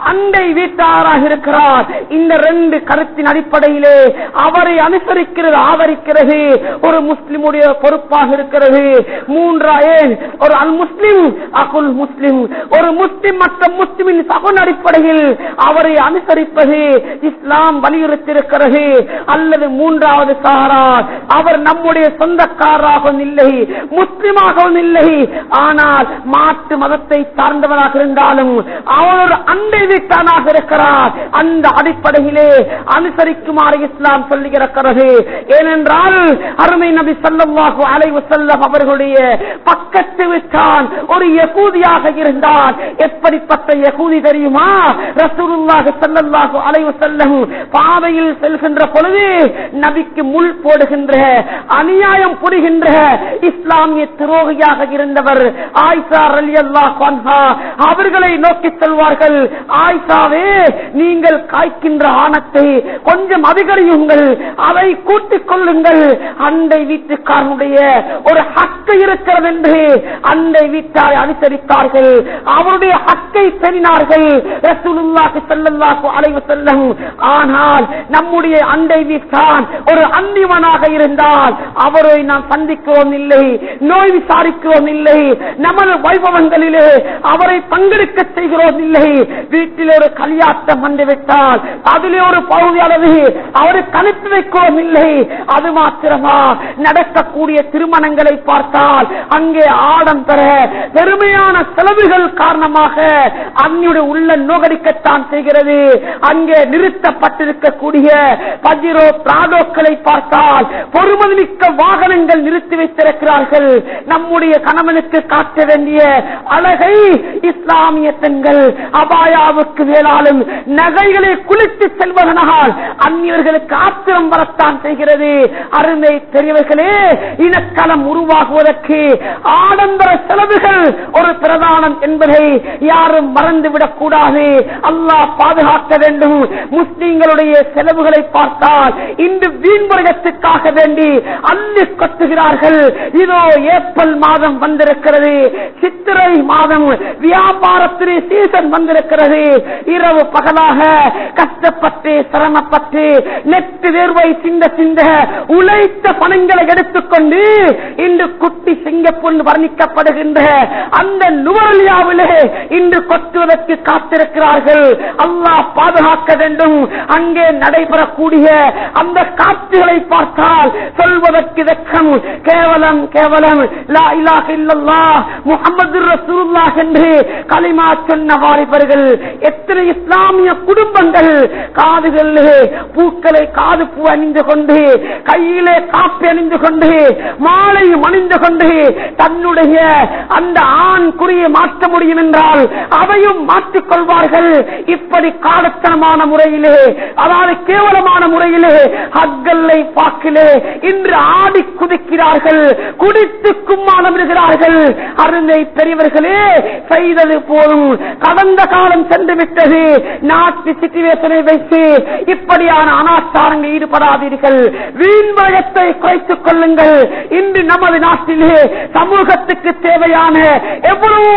அண்டை வீட்டாராக இருக்கிறார். இந்த ரெண்டு கருத்தின் அடிப்படையிலே அவரை அனுசரிக்கிறது, ஆதரிக்கிறது ஒரு முஸ்லிமுடைய பொறுப்பாக இருக்கிறது. மூன்றாயே ஒரு அல் முஸ்லிம் அகுல் முஸ்லிம், ஒரு முஸ்லிம் மற்ற முஸ்லிமின் சகுன் அடிப்படையில் அவரை அனுசரிப்பது இஸ்லாம் வலியுறுத்தியிருக்கிறது. அல்லது மூன்றாவது சாரார், அவர் நம்முடைய சொந்தக்காரராகவும் இல்லை, முஸ்லிமாகவும் இல்லை, ஆனால் மாற்று மதத்தை சார்ந்தவராக இருந்தாலும் அவர் ஒரு அண்டை வீட்டானாக இருக்கிறார். அந்த அடிப்படையிலே அனுசரிக்குமாறு இஸ்லாம் சொல்லுகிறது. ஏனென்றால் அருமை நபி ஸல்லல்லாஹு அலைஹி வஸல்லம் அவர்களுடைய பக்கத்து வீட்டான் ஒரு யகூதியாக இருந்தார். எப்படிப்பட்ட யகூதி தெரியுமா? ரசூலுல்லாஹி ஸல்லல்லாஹு அலைஹி வஸல்லம் பாதையில் செல்கின்ற பொழுது நபிக்கு முள் போடுகின்ற, அநியாயம் புரிகின்ற இஸ்லாமிய துரோகியாக இருந்தவர் ஆயிஷா ரலியல்லாஹு அன்ஹா அவர்களை நோக்கி சொல்வார்கள், ஆயிஷாவே நீங்கள் காய்க்கின்ற ஆணத்தை கொஞ்சம் அதிகரியுங்கள், அதை கூட்டிக் கொள்ளுங்கள். அண்டை வீட்டுக்காரனுடைய ஒரு ஹக்கு இருக்கிறது என்று அண்டை வீட்டாரை அனுசரித்தார்கள். அவருடைய ஹக்கை பெறினார்கள் ரசூலுல்லாஹி ஸல்லல்லாஹு அலைஹி வஸல்லம். ஆனால் நம்முடைய அண்டை வீட்டான் ஒரு அந்நியவனாக இருந்தால் அவரை நாம் சந்திக்கிறோம் இல்லை, நோய் விசாரிக்கிறோம் இல்லை, நமது வைபவங்களிலே அவரை பங்கெடுக்க செய்கிறோம் இல்லை. வீட்டில் ஒரு கல்யாணம் வந்துவிட்டால் அதிலே ஒரு பகுதி அளவு அவருக்கு அனுப்பி வைக்கிறோம் இல்லை. அது மாத்திரமா, நடக்கக்கூடிய திருமணங்களை பார்த்தால் அங்கே ஆடம்பர பெருமையான செலவுகள் காரணமாக அன்னியுடைய உள்ள நோகடிக்கத்தான் செய்கிறது. அங்கே நிறுத்தப்பட்டிருக்கக்கூடிய பஜிரோ பிராடோக்களை பார்த்தால் பொறுமதிமிக்க வாகனங்கள் நிறுத்தி வைத்திருக்கிறார்கள். நம்முடைய கணவனுக்கு காட்ட வேண்டிய அழகை இஸ்லாமிய பெண்கள் அபாயாவுக்கு மேலாலும் நகைகளை குளித்து செல்வதனால் அந்நியர்களுக்கு ஆத்திரம் வரத்தான் செய்கிறது. அருமை பெரியவர்களே, இனக்களம் உருவாகுவதற்கு ஆடம்பர செலவுகள் ஒரு பிரதானம் என்பதை யாரும் மறந்துவிடக் கூடாது. அல்லாஹ் பாதுகாக்க வேண்டும். முஸ்லிம்களுடைய செலவுகளை பார்த்தால் இன்று வீண்வரகத்துக்காக வேண்டி அள்ளி கொட்டுகிறார்கள். இதோ ஏப்ரல் மாதம் வந்திருக்கிறது, சித்திரை மாதம் வியாபாரத்திலே சீசன் வந்திருக்கிறது. இரவு பகலாக கஷ்டப்பட்டு சிரமப்பட்டு நெட்டு வேர்வை சிந்த சிந்த உழைத்த பணங்களை எடுத்துக்கொண்டு இன்று குட்டி சிங்கப்பூர் வர்ணிக்கப்படுகின்ற அந்த நுவரலியாவிலே இன்று கொட்டுவதற்கு காத்திருக்கிறார்கள். அல்லாஹ் பாதுகாக்க வேண்டும். அங்கே நடைபெறக்கூடிய அந்த காட்சிகளை பார்த்தால் சொல்வதற்கு வெட்கம். கேவலம் கேவலம் லா இலாஹ இல்லல்லாஹ் முஹம்மதுர் ரசூலுல்லாஹ் என்று கலிமா சொன்ன வாலிபர்கள் எத்தனை இஸ்லாமிய குடும்பங்கள் காதுகளிலே பூக்களை, காது பூ அணிந்து கொண்டு, கையிலே காப்பி அணிந்து கொண்டு, மாலையும் அணிந்து கொண்டு தன்னுடைய அந்த ஆண் குறியை மாற்ற முடியும் என்றால் அதையும் மாற்றிக் கொள்வார்கள். இப்படி காலத்தனமான முறையிலே, அதாவது கேவலமான முறையிலே ஹக்கல்லை பாக்கிலே இன்று ஆடி குதிக்கிறார்கள், குடித்து கும்மாளம் இருக்கிறார்கள். அருமை பெரியவர்களே, செய்தது போதும், கடந்த காலம் சென்று விட்டது. நாட்டு சிச்சுவேஷனை வைத்து இப்படியான அனாச்சாரங்கள் ஈடுபடாதீர்கள். வீண்வயத்தை குறைத்துக் கொள்ளுங்கள். இன்று நமது நாட்டிலே சமூகத்துக்கு தேவையான எவ்வளவோ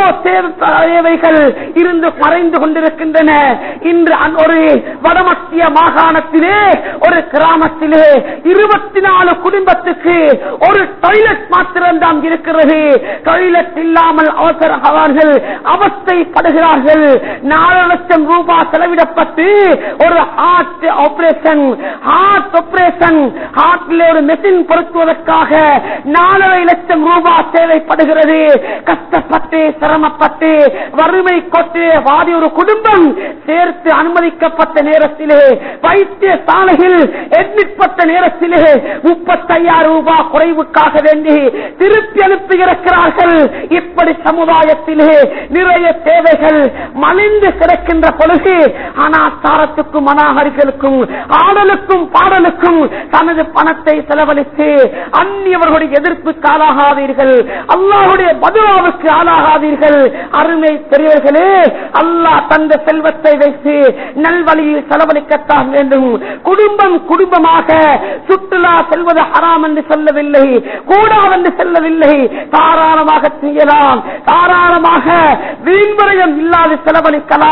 தேவைகள் இருந்து மறைந்து கொண்டிருக்கின்றன. இன்று ஒரு வடமத்திய மாகாணத்திலே ஒரு கிராமத்திலே இருபத்தி நாலு குடும்பத்துக்கு ஒரு டாய்லெட் மாத்திரம்தான் இருக்கிறது. டாய்லெட் இல்லாமல் அவசர அவர்கள் அவஸ்தைப்படுகிறார்கள். நாலு லட்சம் ரூபாய் செலவிடப்பட்டு ஒரு ஹார்ட் ஆபரேஷன் ஹார்ட் ஆபரேஷன் ஹார்ட்ல ஒரு மெஷின் பொருத்துவதற்காக நாலரை லட்சம் ரூபாய் தேவைப்படுகிறது. கஷ்டப்பட்டு சிரமப்பட்டு வறுமை கொட்டு வாடி ஒரு குடும்பம் சேர்த்து அனுமதிக்கப்பட்ட நேரத்திலே, வைத்தியசாலையில் எண்ணிப்பட்ட நேரத்திலே முப்பத்தையாயிரம் ரூபாய் குறைவுக்காக வேண்டி திருப்பி அனுப்பி இருக்கிறார்கள். இப்படி சமுதாயத்திலே நிறைய தேவைகள் மலிந்து கிடக்கின்ற பொழுது அனாச்சாரத்துக்கும் அநாகரிகளுக்கும் ஆடலுக்கும் பாடலுக்கும் தனது பணத்தை செலவழித்து அந்நியவர்களுடைய எதிர்ப்புக்கு ஆளாகாதீர்கள், அல்லாஹ்வுடைய பதுவாவுக்கு ஆளாகாதீர்கள். அருமை பெரியவர்களே, அல்லாஹ் தந்த செல்வத்தை வைத்து நல்வழியில் செலவழிக்கத்தான் வேண்டும். குடும்பம் குடும்பமாக சுற்றுலா செல்வது ஹராம் என்று சொல்லவில்லை, கூடாது என்று சொல்லவில்லை. தாராளமாக செய்யலாம், தாராளமாக வீண்வரையம் இல்லாது செலவழிக்கலாம்.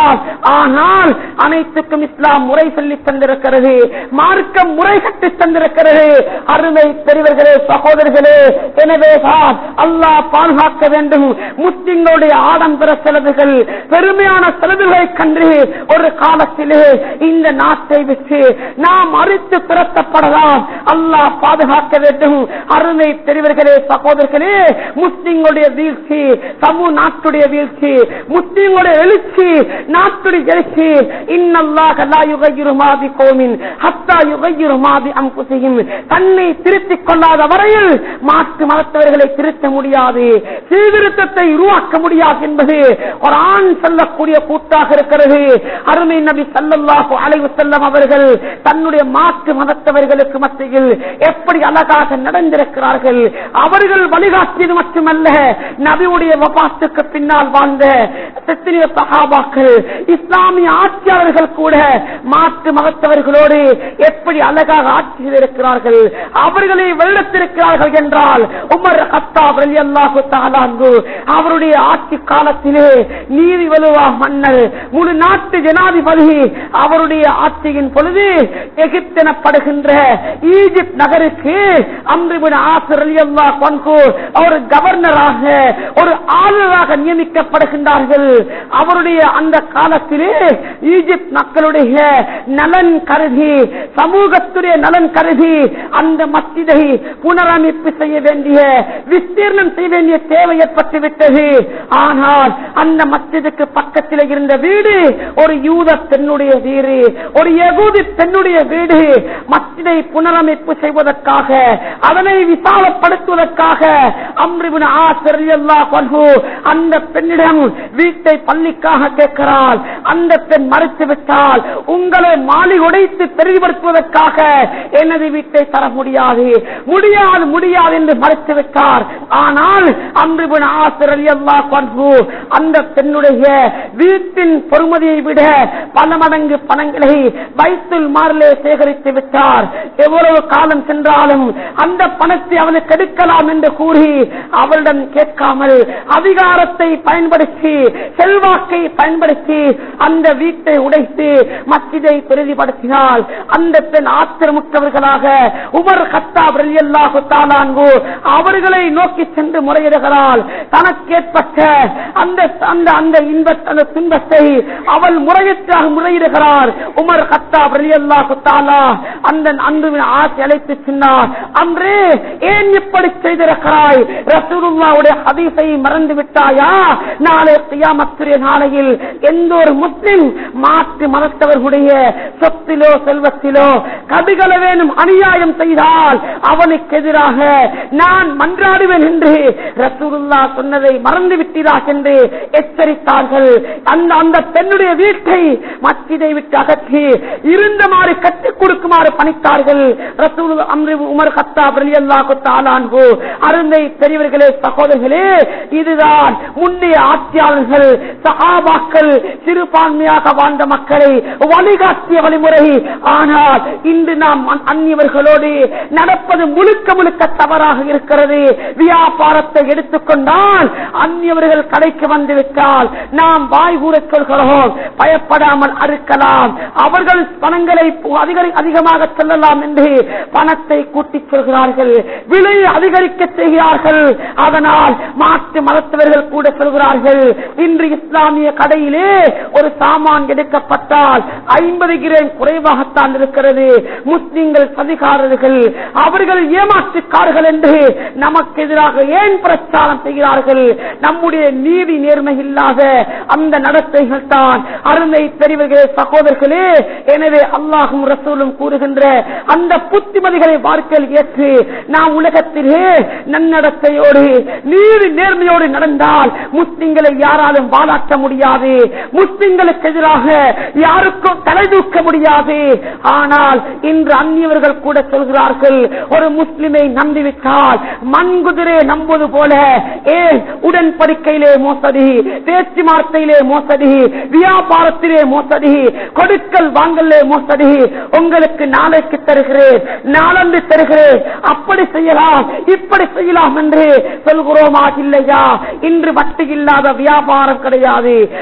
இருக்கலாம். ஆனால் அனைத்துக்கும் இஸ்லாம் முறை சொல்லி தந்திருக்கிறது, மார்க்கம் முறை கட்டி தந்திருக்கிறது. அருமை பெரியவர்களே, சகோதரர்களே, எனவேதான் அல்லாஹ் பாதுகாக்க வேண்டும். முஸ்லிம்களுடைய ஆடம்பர செலவுகள், பெருமையான செலவுகளை கண்டு ஒரு காலத்திலே இந்த நாட்டை விட்டு நாம் அரித்து திரட்டப்படலாம். அல்லாஹ் பாதுகாக்க வேண்டும். அருமை பெரியவர்களே, சகோதரர்களே, முஸ்லிம்களுடைய வீழ்ச்சி, சமூக நாட்டுடைய வீழ்ச்சி, முஸ்லிம்களுடைய எழுச்சி, நாட்டுடைய எழுச்சி, இன்னல்லாஹ லா யுகையிரு மா பிகௌமின் ஹத்தா யுகையிரு மா பிஅன்ஃபுஸிஹிம். தன்னை திருத்திக் கொள்ளாத வரையில் மாற்று மதத்தவர்களை திருத்த முடியாது, சீர்திருத்தத்தை உருவாக்க முடியாது என்பது குர்ஆன் சொல்லக்கூடிய கூட்டாக இருக்கிறது. அருமை நபி ஸல்லல்லாஹு அலைஹி வஸல்லம் அவர்கள் தன்னுடைய மாற்று மதத்தவர்களுக்கு மத்தியில் எப்படி அழகாக நடந்திருக்கிறார்கள். அவர்கள் வழிகாட்டியது மட்டுமல்ல, நபியுடைய வஃபாத்துக்கு பின்னால் வாழ்ந்த எத்தனையோ சஹாபாக்கள், இஸ்லாமிய ஆட்சியாளர்கள் கூட மாற்று மதத்தவர்களோடு எப்படி அழகாக ஆட்சி செய்திருக்கிறார்கள், அவர்களை வெள்ளத்திருக்கிறார்கள் என்றால் உமர் கத்தாப் ரலியல்லாஹு தஆலா அன்ஹு அவருடைய ஆட்சி காலத்திலே நீதி வலுவா மன்னர், முழு நாட்டு ஜனாதிபதி, அவருடைய ஆட்சியின் பொழுது எகிப்து எனப்படுகின்ற ஈஜிப்ட் நகருக்கு அம்ர் இப்னு ஆஸ் ரலியல்லாஹு அன்ஹு ஒரு கவர்னராக, ஒரு ஆளுநராக நியமிக்கப்படுகின்றார்கள். அவருடைய அந்த காலத்திலே ஈஜிப்ட் மக்களுடைய நலன் கருதி, சமூகத்துடைய நலன் கருதி அந்த மஸ்ஜிதை புனரமைப்பு செய்ய வேண்டிய, விஸ்தீர்ணம் செய்ய வேண்டிய தேவை ஏற்பட்டுவிட்டது. ஆனால் அந்த மஸ்ஜிதுக்கு பக்கத்தில் இருந்த வீடு ஒரு யூத பெண்ணுடைய வீடு, ஒரு யகூதி பெண்ணுடைய வீடு. மஸ்ஜிதை புனரமைப்பு செய்வதற்காக, அதனை விசாலப்படுத்துவதற்காக அம்ர் இப்னு ஆஸ் ரலியல்லாஹு அன்ஹு அந்த பெண்ணிடம் வீட்டை பள்ளிக்காக கேட்கிறாள். அந்த பெண் மறுத்துவிட்டால், உங்களை மாலை உடைத்து தெளிவுபடுத்துவதற்காக எனது வீட்டை தர முடியாது, முடியாது முடியாது என்று மறுத்துவிட்டார். ஆனால் அம்ர் இப்னு ஆஸ் ரலியல்லாஹு அன்ஹு அந்த பெண்ணுடைய வீட்டின் பொறுமதியை விட பல மடங்கு பணங்களை பைத்துல் மாலிலே சேகரித்து விட்டார். எவ்வளவு காலம் சென்றாலும் அந்த பணத்தை அவனுக்கு எடுக்கலாம் என்று கூறி அவளிடம் கேட்காமல் அதிகாரத்தை பயன்படுத்தி, செல்வாக்கை பயன்படுத்தி அந்த வீட்டை உடைத்து மஸ்ஜிதை பிரதிபடுத்தினால் அந்த பெண் ஆத்திரமுற்றவர்களாக உமர் கத்தாப் ரலியல்லாஹு தஆலா அன்ஹு அவர்களை நோக்கி சென்று முறையிடுகிறாள். தனக்கு ஏற்பட்ட அந்த அந்த அந்த இன்பத்தை, அந்த துன்பத்தை அவள் முறையற்றாக முறையிடுகிறார். உமர் கத்தாப் ரலியல்லாஹு தஆலா அந்த அன்றுவின் ஆசை அழைத்து சொன்னார், அன்றே ஏன் இப்படி செய்திருக்கிறாய்? ரசூலுல்லாஹ்வுடைய ஹதீஸை மறந்து விட்டாயா? நாளை கியாமத்துடைய நாளையில் எந்த ஒரு முஸ்லிம் மாற்று மதத்தவர்களுடைய சொத்திலோ செல்வத்திலோ கடுகளவேனும் அநியாயம் செய்தால் அவனுக்கு எதிராக நான் மன்றாடுவேன் என்று ரசூலுல்லாஹ் சொன்னதை மறந்து விட்டீராக என்று எச்சரித்தார்கள். அந்த அந்த பெண்ணுடைய வீட்டை மஸ்ஜிதை விட்டு அகற்றி இருந்தமாறு கட்டிக் கொடுக்குமாறு பணித்தார்கள். ரசூலுல்லாஹ் அம்ர் உமர் கத்தாப் ரலியல்லாஹு தஆலா அன்ஹு. அருமை பெரியவர்களே, சகோதரர்களே, இதுதான் முன்னைய ஆட்சியாளர்கள், சஹாபாக்கள் சிறுபான்மையாக வாழ்ந்த மக்களை வழிகாட்டிய வழிமுறை. ஆனால் இன்று நாம் அந்நியவர்களோடு நடப்பது முழுக்க முழுக்க தவறாக இருக்கிறது. வியாபாரத்தை எடுத்துக்கொண்டால் அந்நியவர்கள் கடைக்கு வந்துவிட்டால் நாம் வாய் கூற சொல்கிறோம், பயப்படாமல் அறுக்கலாம், அவர்கள் பணங்களை அதிகமாக செல்லலாம் என்று பணத்தை கூட்டிச் சொல்கிறார்கள், விலை அதிகரிக்க செய்கிறார்கள். அதனால் மாற்று மதத்தவர்கள் கூட சொல்கிறார்கள், இன்று இஸ்லாமிய கடையிலே ஒரு சாமான் எடுக்கப்பட்டால் ஐம்பது கிராம் குறைவாகத்தான் இருக்கிறது. முஸ்லிம்கள் சதிகாரர்கள், அவர்கள் ஏமாற்றுக்காரர்கள் என்று நமக்கு எதிராக ஏன் பிரச்சாரம் செய்கிறார்கள்? நம்முடைய நீதி நேர்மை இல்லாத அந்த நடத்தைகள் தான். அருமை பெரியவர்களே, சகோதரர்களே, எனவே அல்லாஹும் ரசூலும் கூறுகின்ற அந்த புத்திமதிகளை வாழ்க்கையில் ஏற்று நாம் உலகத்திலே நன்னடத்தையோடு நீதி நேர்மையோடு நடந்தால் முஸ்லிம்களை யாராலும் வாழாற்ற முடியாது, முஸ்லிம்களுக்கு எதிராக யாருக்கும் தலை தூக்க முடியாது. ஆனால் இன்று அந்நியவர்கள் கூட சொல்கிறார்கள், ஒரு முஸ்லிமை நம்பிவிட்டால் மண்குதிரை நம்புவது போல ஏன் உடன்படிக்கையிலே மோசடி, பேச்சு வார்த்தையிலே மோசடி, வியாபாரத்திலே மோசடி, கொடுக்கல் வாங்கலே மோசடி, உங்களுக்கு நாளைக்கு தருகிறேன், நாளன்று தருகிறேன், அப்படி செய்யலாம் இப்படி செய்யலாம் என்று சொல்கிறோமா இல்லையா? இன்று வட்டி இல்லாத வியாபாரம் கிடையாது, பொய்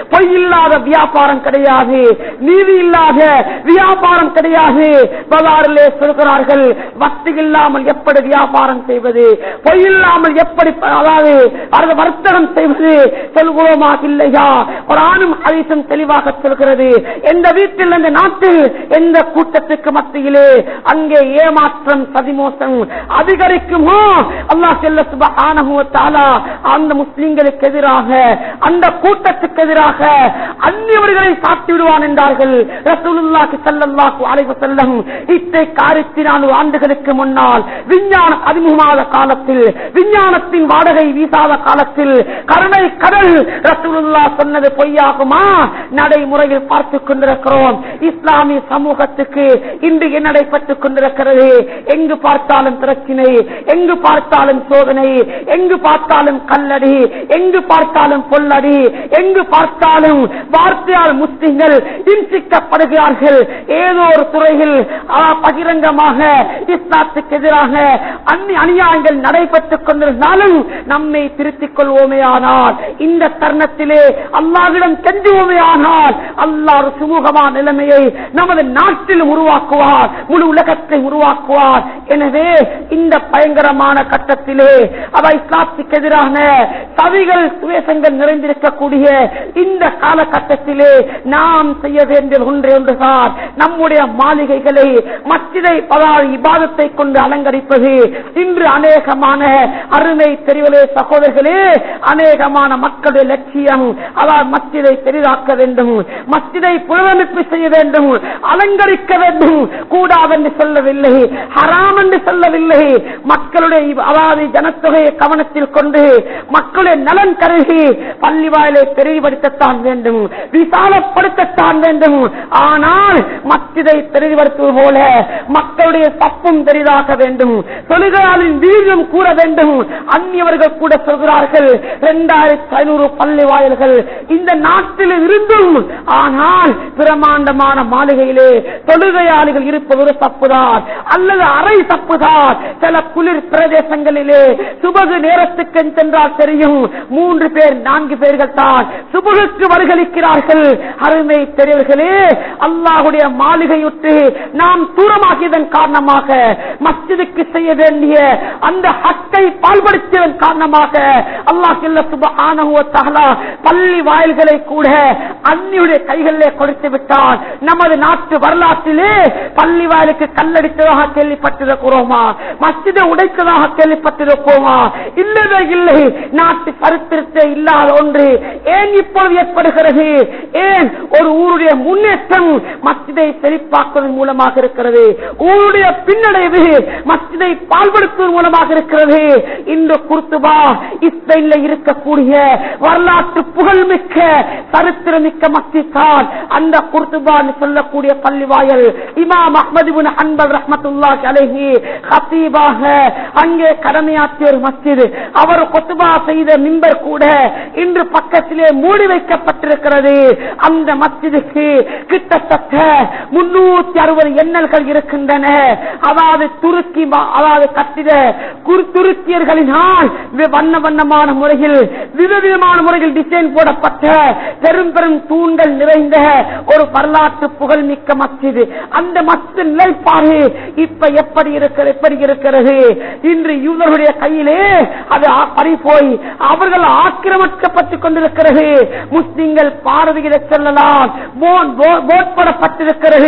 இல்லாத வியாபாரம் கிடையாது, நீதி இல்லாத வியாபாரம் கிடையாது. பஜாரிலே சொல்கிறார்கள், வட்டி இல்லாமல் எப்படி வியாபாரம் செய்வது, பொய் இல்லாமல் எப்படி அதாவது வர்த்தகம் செய்வது சொல்கிறோமா இல்லையா? குர்ஆனும் ஹதீஸும் தெளிவாக சொல்கிறது. எந்த வீட்டில், இந்த நாட்டில், எந்த கூட்டத்துக்கு மத்தியிலே அங்கே ஏமாற்றம் சதிமோசம் அதிகரிக்குமோ அல்லாஹ் ஜல்ல சுப்ஹானஹு வ தஆலா அந்த முஸ்லிம்களுக்கு எதிராக, அந்த கூட்டத்துக்கு எதிராக அந்நியவர்களை சாட்டி விடுவான் என்றார்கள் ரசூலுல்லாஹி ஸல்லல்லாஹு அலைஹி வஸல்லம். இத்தகைய ஆயிரத்து ஆண்டுகளுக்கு முன்னால் விஞ்ஞானம் அறிமுகமாத காலத்தில், விஞ்ஞானத்தின் வாடகை வீசாத காலத்தில் கருணை கடல் ரசூலுல்லாஹ் சொன்னது பொய்யாகுமா? நடைமுறையில் பார்த்துக் கொண்டிருக்கிறோம். இஸ்லாமிய சமூகத்துக்கு இன்று என்ன நடைபெற்றுக் கொண்டிருக்கிறது? எங்கு பார்த்தாலும் பிரச்சினை, எங்கு பார்த்தாலும் சோதனை, எங்கு பார்த்தாலும் கல்லடி, எங்கு பார்த்தாலும் பொல்லடி, எங்கு பார்த்தாலும் வார்த்தையால் முஸ்லிம்கள் இம்சிக்கப்படுகிறார்கள். ஏதோ ஒரு துறையில் பகிரங்கமாக இஸ்லாத்துக்கு எதிராக அநியாயங்கள் நடைபெற்றுக் கொண்டிருந்தாலும் நம்மை திருத்திக் கொள்வோமே ஆனால், இந்த தருணத்திலே அல்லாஹ்விடம் கெஞ்சுவோமே ஆனால், அல்லாஹ் ஒரு சுமூகமான நிலைமையை நமது நாட்டில் உருவாக்குவார், முழு உலகத்தை உருவாக்குவார். எனவே இந்த பயங்கரமான கட்டத்திலே அவ இஸ்லாத்துக்கு எதிரான சதிகள் சுவேசங்கள் நிறைந்திருக்கக்கூடிய இந்த காலகட்டத்திலே நாம் செய்ய வேண்டிய ஒன்றே ஒன்றுதான், நம்முடைய மாளிகைகளை மஸ்ஜிதை பதால் இபாதத்தை கொண்டு அலங்கரிப்பது. இன்று அநேகமான அருமை தெரிவலே சகோதரர்களே, அநேகமான மக்களுடைய லட்சியம் அதாவது மஸ்ஜிதை பெரிதாக்க வேண்டும், மஸ்ஜிதை புனரமைப்பு செய்ய வேண்டும், அலங்கரிக்க வேண்டும். கூடாது என்று சொல்லவில்லை, ஹராம் என்று சொல்லவில்லை. மக்களுடைய அதாவது ஜனத்தொகையை கவனத்தில் கொண்டு மக்களுடைய நலன் கருதி பள்ளி வாயிலை பெரிதுபடுத்தத்தான் வேண்டும், விசாலப்படுத்தத்தான் வேண்டும். ஆனால் மஸ்ஜிதை பெரிதுபடுத்துவது போல மக்களுடைய தப்பும் பெரிதாக வேண்டும், தொழுகையாளின் வீரியம் கூற வேண்டும். அந்நியவர்கள் கூட சொல்கிறார்கள், இரண்டாயிரத்தி ஐநூறு பள்ளி வாயில்கள் இந்த நாட்டில் இருந்தும் ஆனால் பிரமாண்டமான மாளிகையிலே தொழுகையாளிகள் இருப்பது ஒரு தப்புதான் அல்லது அரை தப்புதான். சில குளிர் பிரதேசங்களிலே சுபகு நேரத்துக்கு சென்றால் தெரியும், மூன்று பேர் நான்கு பேர்கள் தான் சுபகுக்கு வருகிறார்கள். அருமை பெரியவர்களே, அல்லாஹ்வுடைய மாளிகையுற்று நாம் தூரமாகியதன் காரணமாக, மஸ்ஜிதுக்கு செய்ய வேண்டிய அந்த ஹக்கை பால்படுத்தியதன் காரணமாக அல்லாஹ் சுப்ஹானஹு வ தஆலா பள்ளி வாயில்களை கூட அந்நியுடைய கைகளிலே கொடுத்து விட்டார். நமது நாட்டு வரலாற்றிலே பள்ளி வாயிலுக்கு கல்லடித்ததாக கேள்விப்பட்டிருக்கிறோமா? மஸ்ஜிதை உடைத்ததாக கேள்விப்பட்டிருக்கோமா? இல்லவே இல்லை. நாட்டு சரித்திரத்தை இல்லாத ஒன்று ஏன் இப்பொழுது ஏற்படுகிறது? ஏன் ஒரு ஊருடைய முன்னேற்றம் மஸ்ஜிதை செழிப்பாக்குவதன் மூலமாக இருக்கிறது, ஊருடைய பின்னடைவு மஸ்ஜிதை பால்படுத்துவதன் மூலமாக இருக்கிறது. இந்த குர்துபா இஸ்ரேலில் இருக்கக்கூடிய வரலாற்று புகழ்மிக்க சரித்திரமிக்க மஸ்ஜித் தான் அந்த குர்துபா சொல்லக்கூடிய பள்ளி வாயல். இமாம் அஹ்மத் இப்னு ஹன்பல் ரஹ்மத்துல்லாஹி அலைஹி ஹத்தீபாக அங்கே கடமையாற்றிய ஒரு மஸ்ஜித். அவர் குர்துபா செய்த மிம்பர் கூட இன்று பக்கத்திலே மூடி வைக்கப்பட்டிருக்கிறது. அந்த மஸ்ஜிதுக்கு கிட்டத்தட்ட முன்னூத்தி அறுபது எண்ணல்கள் இருக்கின்றன. அதாவது துருக்கி அதாவது கட்டிட துருக்கியர்களினால் வண்ண வண்ணமான முறையில் விதவிதமான முறையில் டிசைன் போடப்பட்ட பெரும் பெரும் தூண்கள் நிறைந்த ஒரு வரலாற்று புகழ்மிக்க மஸ்ஜித். அந்த மஸ்ஜித் நிலைப்பாடு இப்ப எப்படி இருக்கிறது எப்படி இருக்கிறது இன்று யூதர்களுடைய கையிலே அது பறிபோய் அவர்கள் ஆக்கிரமிக்கப்பட்டுக் கொண்டிருக்கிறது. முஸ்லிம்கள் பார்வையிட செல்லலாம், போடப்பட்டிருக்கிறது.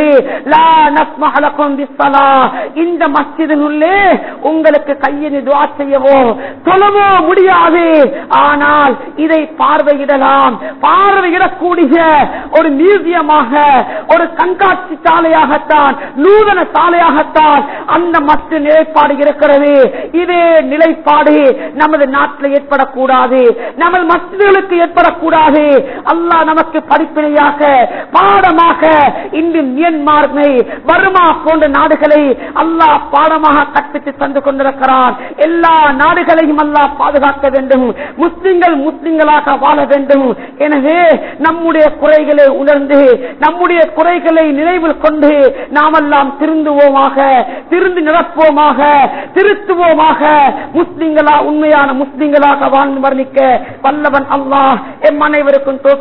இந்த மஸ்ஜிதினுள்ளே உங்களுக்கு கையில் துஆ செய்யவோ தொழவோ முடியாது. ஆனால் இதை பார்வையிடலாம். பார்வையிடக்கூடிய ஒரு மியூசியமாக, ஒரு கண்காட்சி சாலையாகத்தான், நூதன சாலையாகத்தான் அந்த மஸ்ஜித் நிலைப்பாடு இருக்கிறது. இதே நிலைப்பாடு நமது நாட்டில் ஏற்படக்கூடாது, நமது மஸ்ஜிதுகளுக்கு ஏற்படக்கூடாது. அல்லாஹ் நமக்கு படிப்பினையாக பாடமாக இன்று மியன்மார்மை வர்மா போன்ற நாடுகளை அல்லாஹ் பாடமாக கற்பித்து தந்து கொண்டிருக்கிறான். எல்லா நாடுகளையும் அல்லாஹ் பாதுகாக்க வேண்டும், முஸ்லிம்கள் முஸ்லிம்களாக வாழ வேண்டும். எனவே நம்முடைய குறைகளை உணர்ந்து நம்முடைய குறைகளை நினைவில் கொண்டு நாமெல்லாம் திருந்துவோமாக, திருந்து நடப்போமாக, திருத்துவோமாக. முஸ்லிம்களா உண்மையான முஸ்லிம்களாக வாழ்ந்து மரணிக்க வல்லவன் அல்லாஹ் எம் அனைவருக்கும் தோப்பி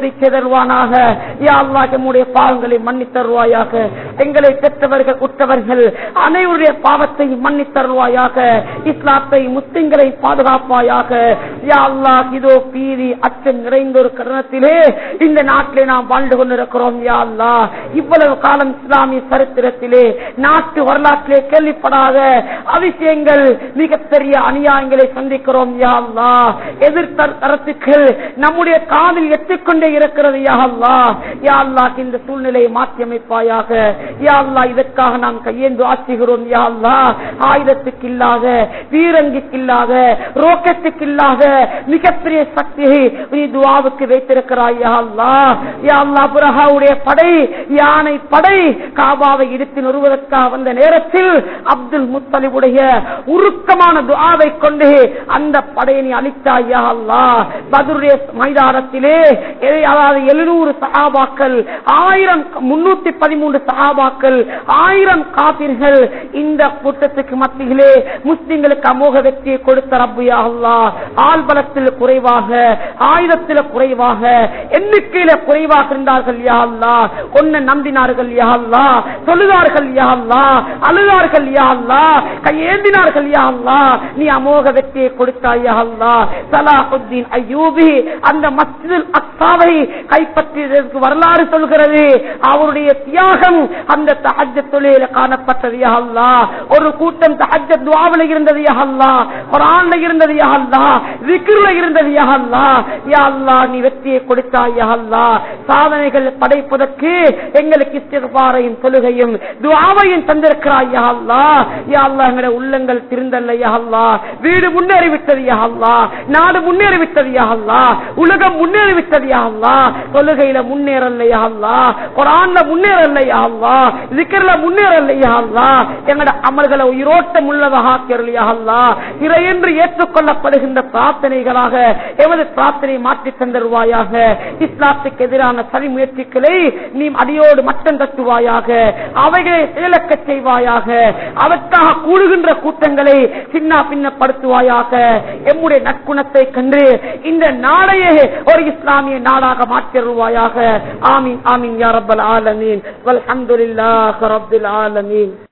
பாக்கியத்தை செய்தருவானாக. யா அல்லாஹ் நம்முடைய பாவங்களை மன்னித்தருவாயாக. எங்களை பெற்றவர்கள் உற்றவர்கள் அனைவருடைய பாவத்தை மன்னித்தருவாயாக. இஸ்லாத்தை முஸ்லிம்களை பாதுகாப்பாயாக. யா அல்லாஹ் இதோ பீதி அச்சம் நிறைந்த ஒரு கருணத்திலே இந்த நாட்டிலே நாம் வாழ்ந்து கொண்டிருக்கிறோம். யா அல்லாஹ் இவ்வளவு காலம் இஸ்லாமிய சரித்திரத்திலே நாட்டு வரலாற்றிலே கேள்விப்படாத அதிசயங்கள் மிகப்பெரிய அநியாயங்களை சந்திக்கிறோம். யா அல்லாஹ் எதிர்த்தரத்துக்கள் நம்முடைய காதில் எட்டிக்கொண்டே இருக்கிறது. யா அல்லாஹ் யா அல்லாஹ் இந்த சூழ்நிலையை மாற்றி அமைப்பாயாக. யா அல்லாஹ் இதற்காக நாம் கையேந்து ஆற்றுகிறோம். யா அல்லாஹ் ஆயுதத்துக்கு இல்லாத வீரங்கிக்கு இல்லாத ரோக்கெட்டுக்கு இல்லாத மிகப்பெரிய சக்தியை நீ துஆவுக்கு வைத்திருக்கிறாய். யா அல்லாஹ் யா அல்லாஹ் புரஹாவுடைய படை யானை படை காபாவை இடித்து நிறுவதற்காக வந்த நேரத்தில் அப்துல் முத்தலிபுடைய உருக்கமான துஆவை கொண்டு அந்த படையை நீ அழித்தாய். யா அல்லாஹ் பத்ருடைய மைதானத்திலே அதாவது எழுநூறு சஹாபாக்கள் ஆயிரம் முன்னூத்தி பதிமூன்று சஹாபாக்கள் ஆயிரம் காபிர்கள் இந்த கூட்டத்துக்கு மத்தியிலே முஸ்லிம்களுக்கு அமோக வெற்றியை கொடுத்த ரப்பு யா அல்லாஹ் ஆள் பலத்தில் குறைவாக ஆயுதத்தில் குறைவாக எண்ணிக்கையில குறைவாக இருந்தார்கள். யா அல்லாஹ் உன்னை நம்பினார்கள். யா அல்லாஹ் தொழுதார்கள். யா அல்லாஹ் அழுதார்கள். யா அல்லாஹ் கையேந்தினார்கள். யா அல்லாஹ் நீ அமோக வெற்றியை கொடுத்தாய். யா அல்லாஹ் சலாஹுத்தீன் அய்யூபி அந்த மஸ்ஜிதுல் அக்ஸாவை கைப்பற்றியதற்கு வரலாறு சொல்கிறது. அவருடைய தியாகம் அந்த தஹஜ்ஜத் தொழுகையில காணப்பட்டது. யா அல்லாஹ் ஒரு கூட்டம் தஹஜ்ஜத் துஆவில இருந்தது. யா அல்லாஹ் குர்ஆன்ல இருந்தது. யா அல்லாஹ் ذிக்ர்ல இருந்தது. யா அல்லாஹ் யா அல்லாஹ் நீ வெற்றியை கொடுத்தாய். யா அல்லாஹ் சாதனைகள் படைப்பதற்கு எங்களுக்கு இஸ்திக்பாரையும் தொழுகையும் துஆவையும் தந்திருக்கிறாய். யா அல்லாஹ் யா அல்லாஹ் எங்களுடைய உள்ளங்கள் திருந்தல்ல. யா அல்லாஹ் வீடு முன்னேறி விட்டது. யா அல்லாஹ் நாடு முன்னேறி விட்டது. யா அல்லாஹ் உலகம் முன்னேறி விட்டது. யா அல்லாஹ் தொழுகையில முன்னேறல்ல. யா அல்லாஹ் குர்ஆன்ல முன்னேறல்ல. யா அல்லாஹ் ذிக்ர்ல முன்னேறல்ல. யா அல்லாஹ் எங்களுடைய அமல்களை உயிரோட்டம் உள்ளதாக ஆக்கியருள். யா அல்லாஹ் இறையென்று ஏற்றுக்கொள்ளப்படுகின்ற பிரார்த்தனைகளாக எமது பிரார்த்தனை மாற்றி தந்தருவாயாக. இஸ்லாத்துக்கு எதிரான சரி முயற்சிகளை நீ அடியோடு மட்டம் தட்டுவாயாக. அவைகளை செயலக்க செய்வாயாக. அதற்காக கூடுகின்ற கூட்டங்களை சின்ன பின்னப்படுத்துவாயாக. எம்முடைய நற்குணத்தை கண்டு இந்த நாளையே ஒரு இஸ்லாமிய நாடாக மாற்றிடுவாயாக. ஆமீன் ஆமீன் யா ரப்பல் ஆலமீன் வல்ஹம்துலில்லாஹி ரப்பில் ஆலமீன்.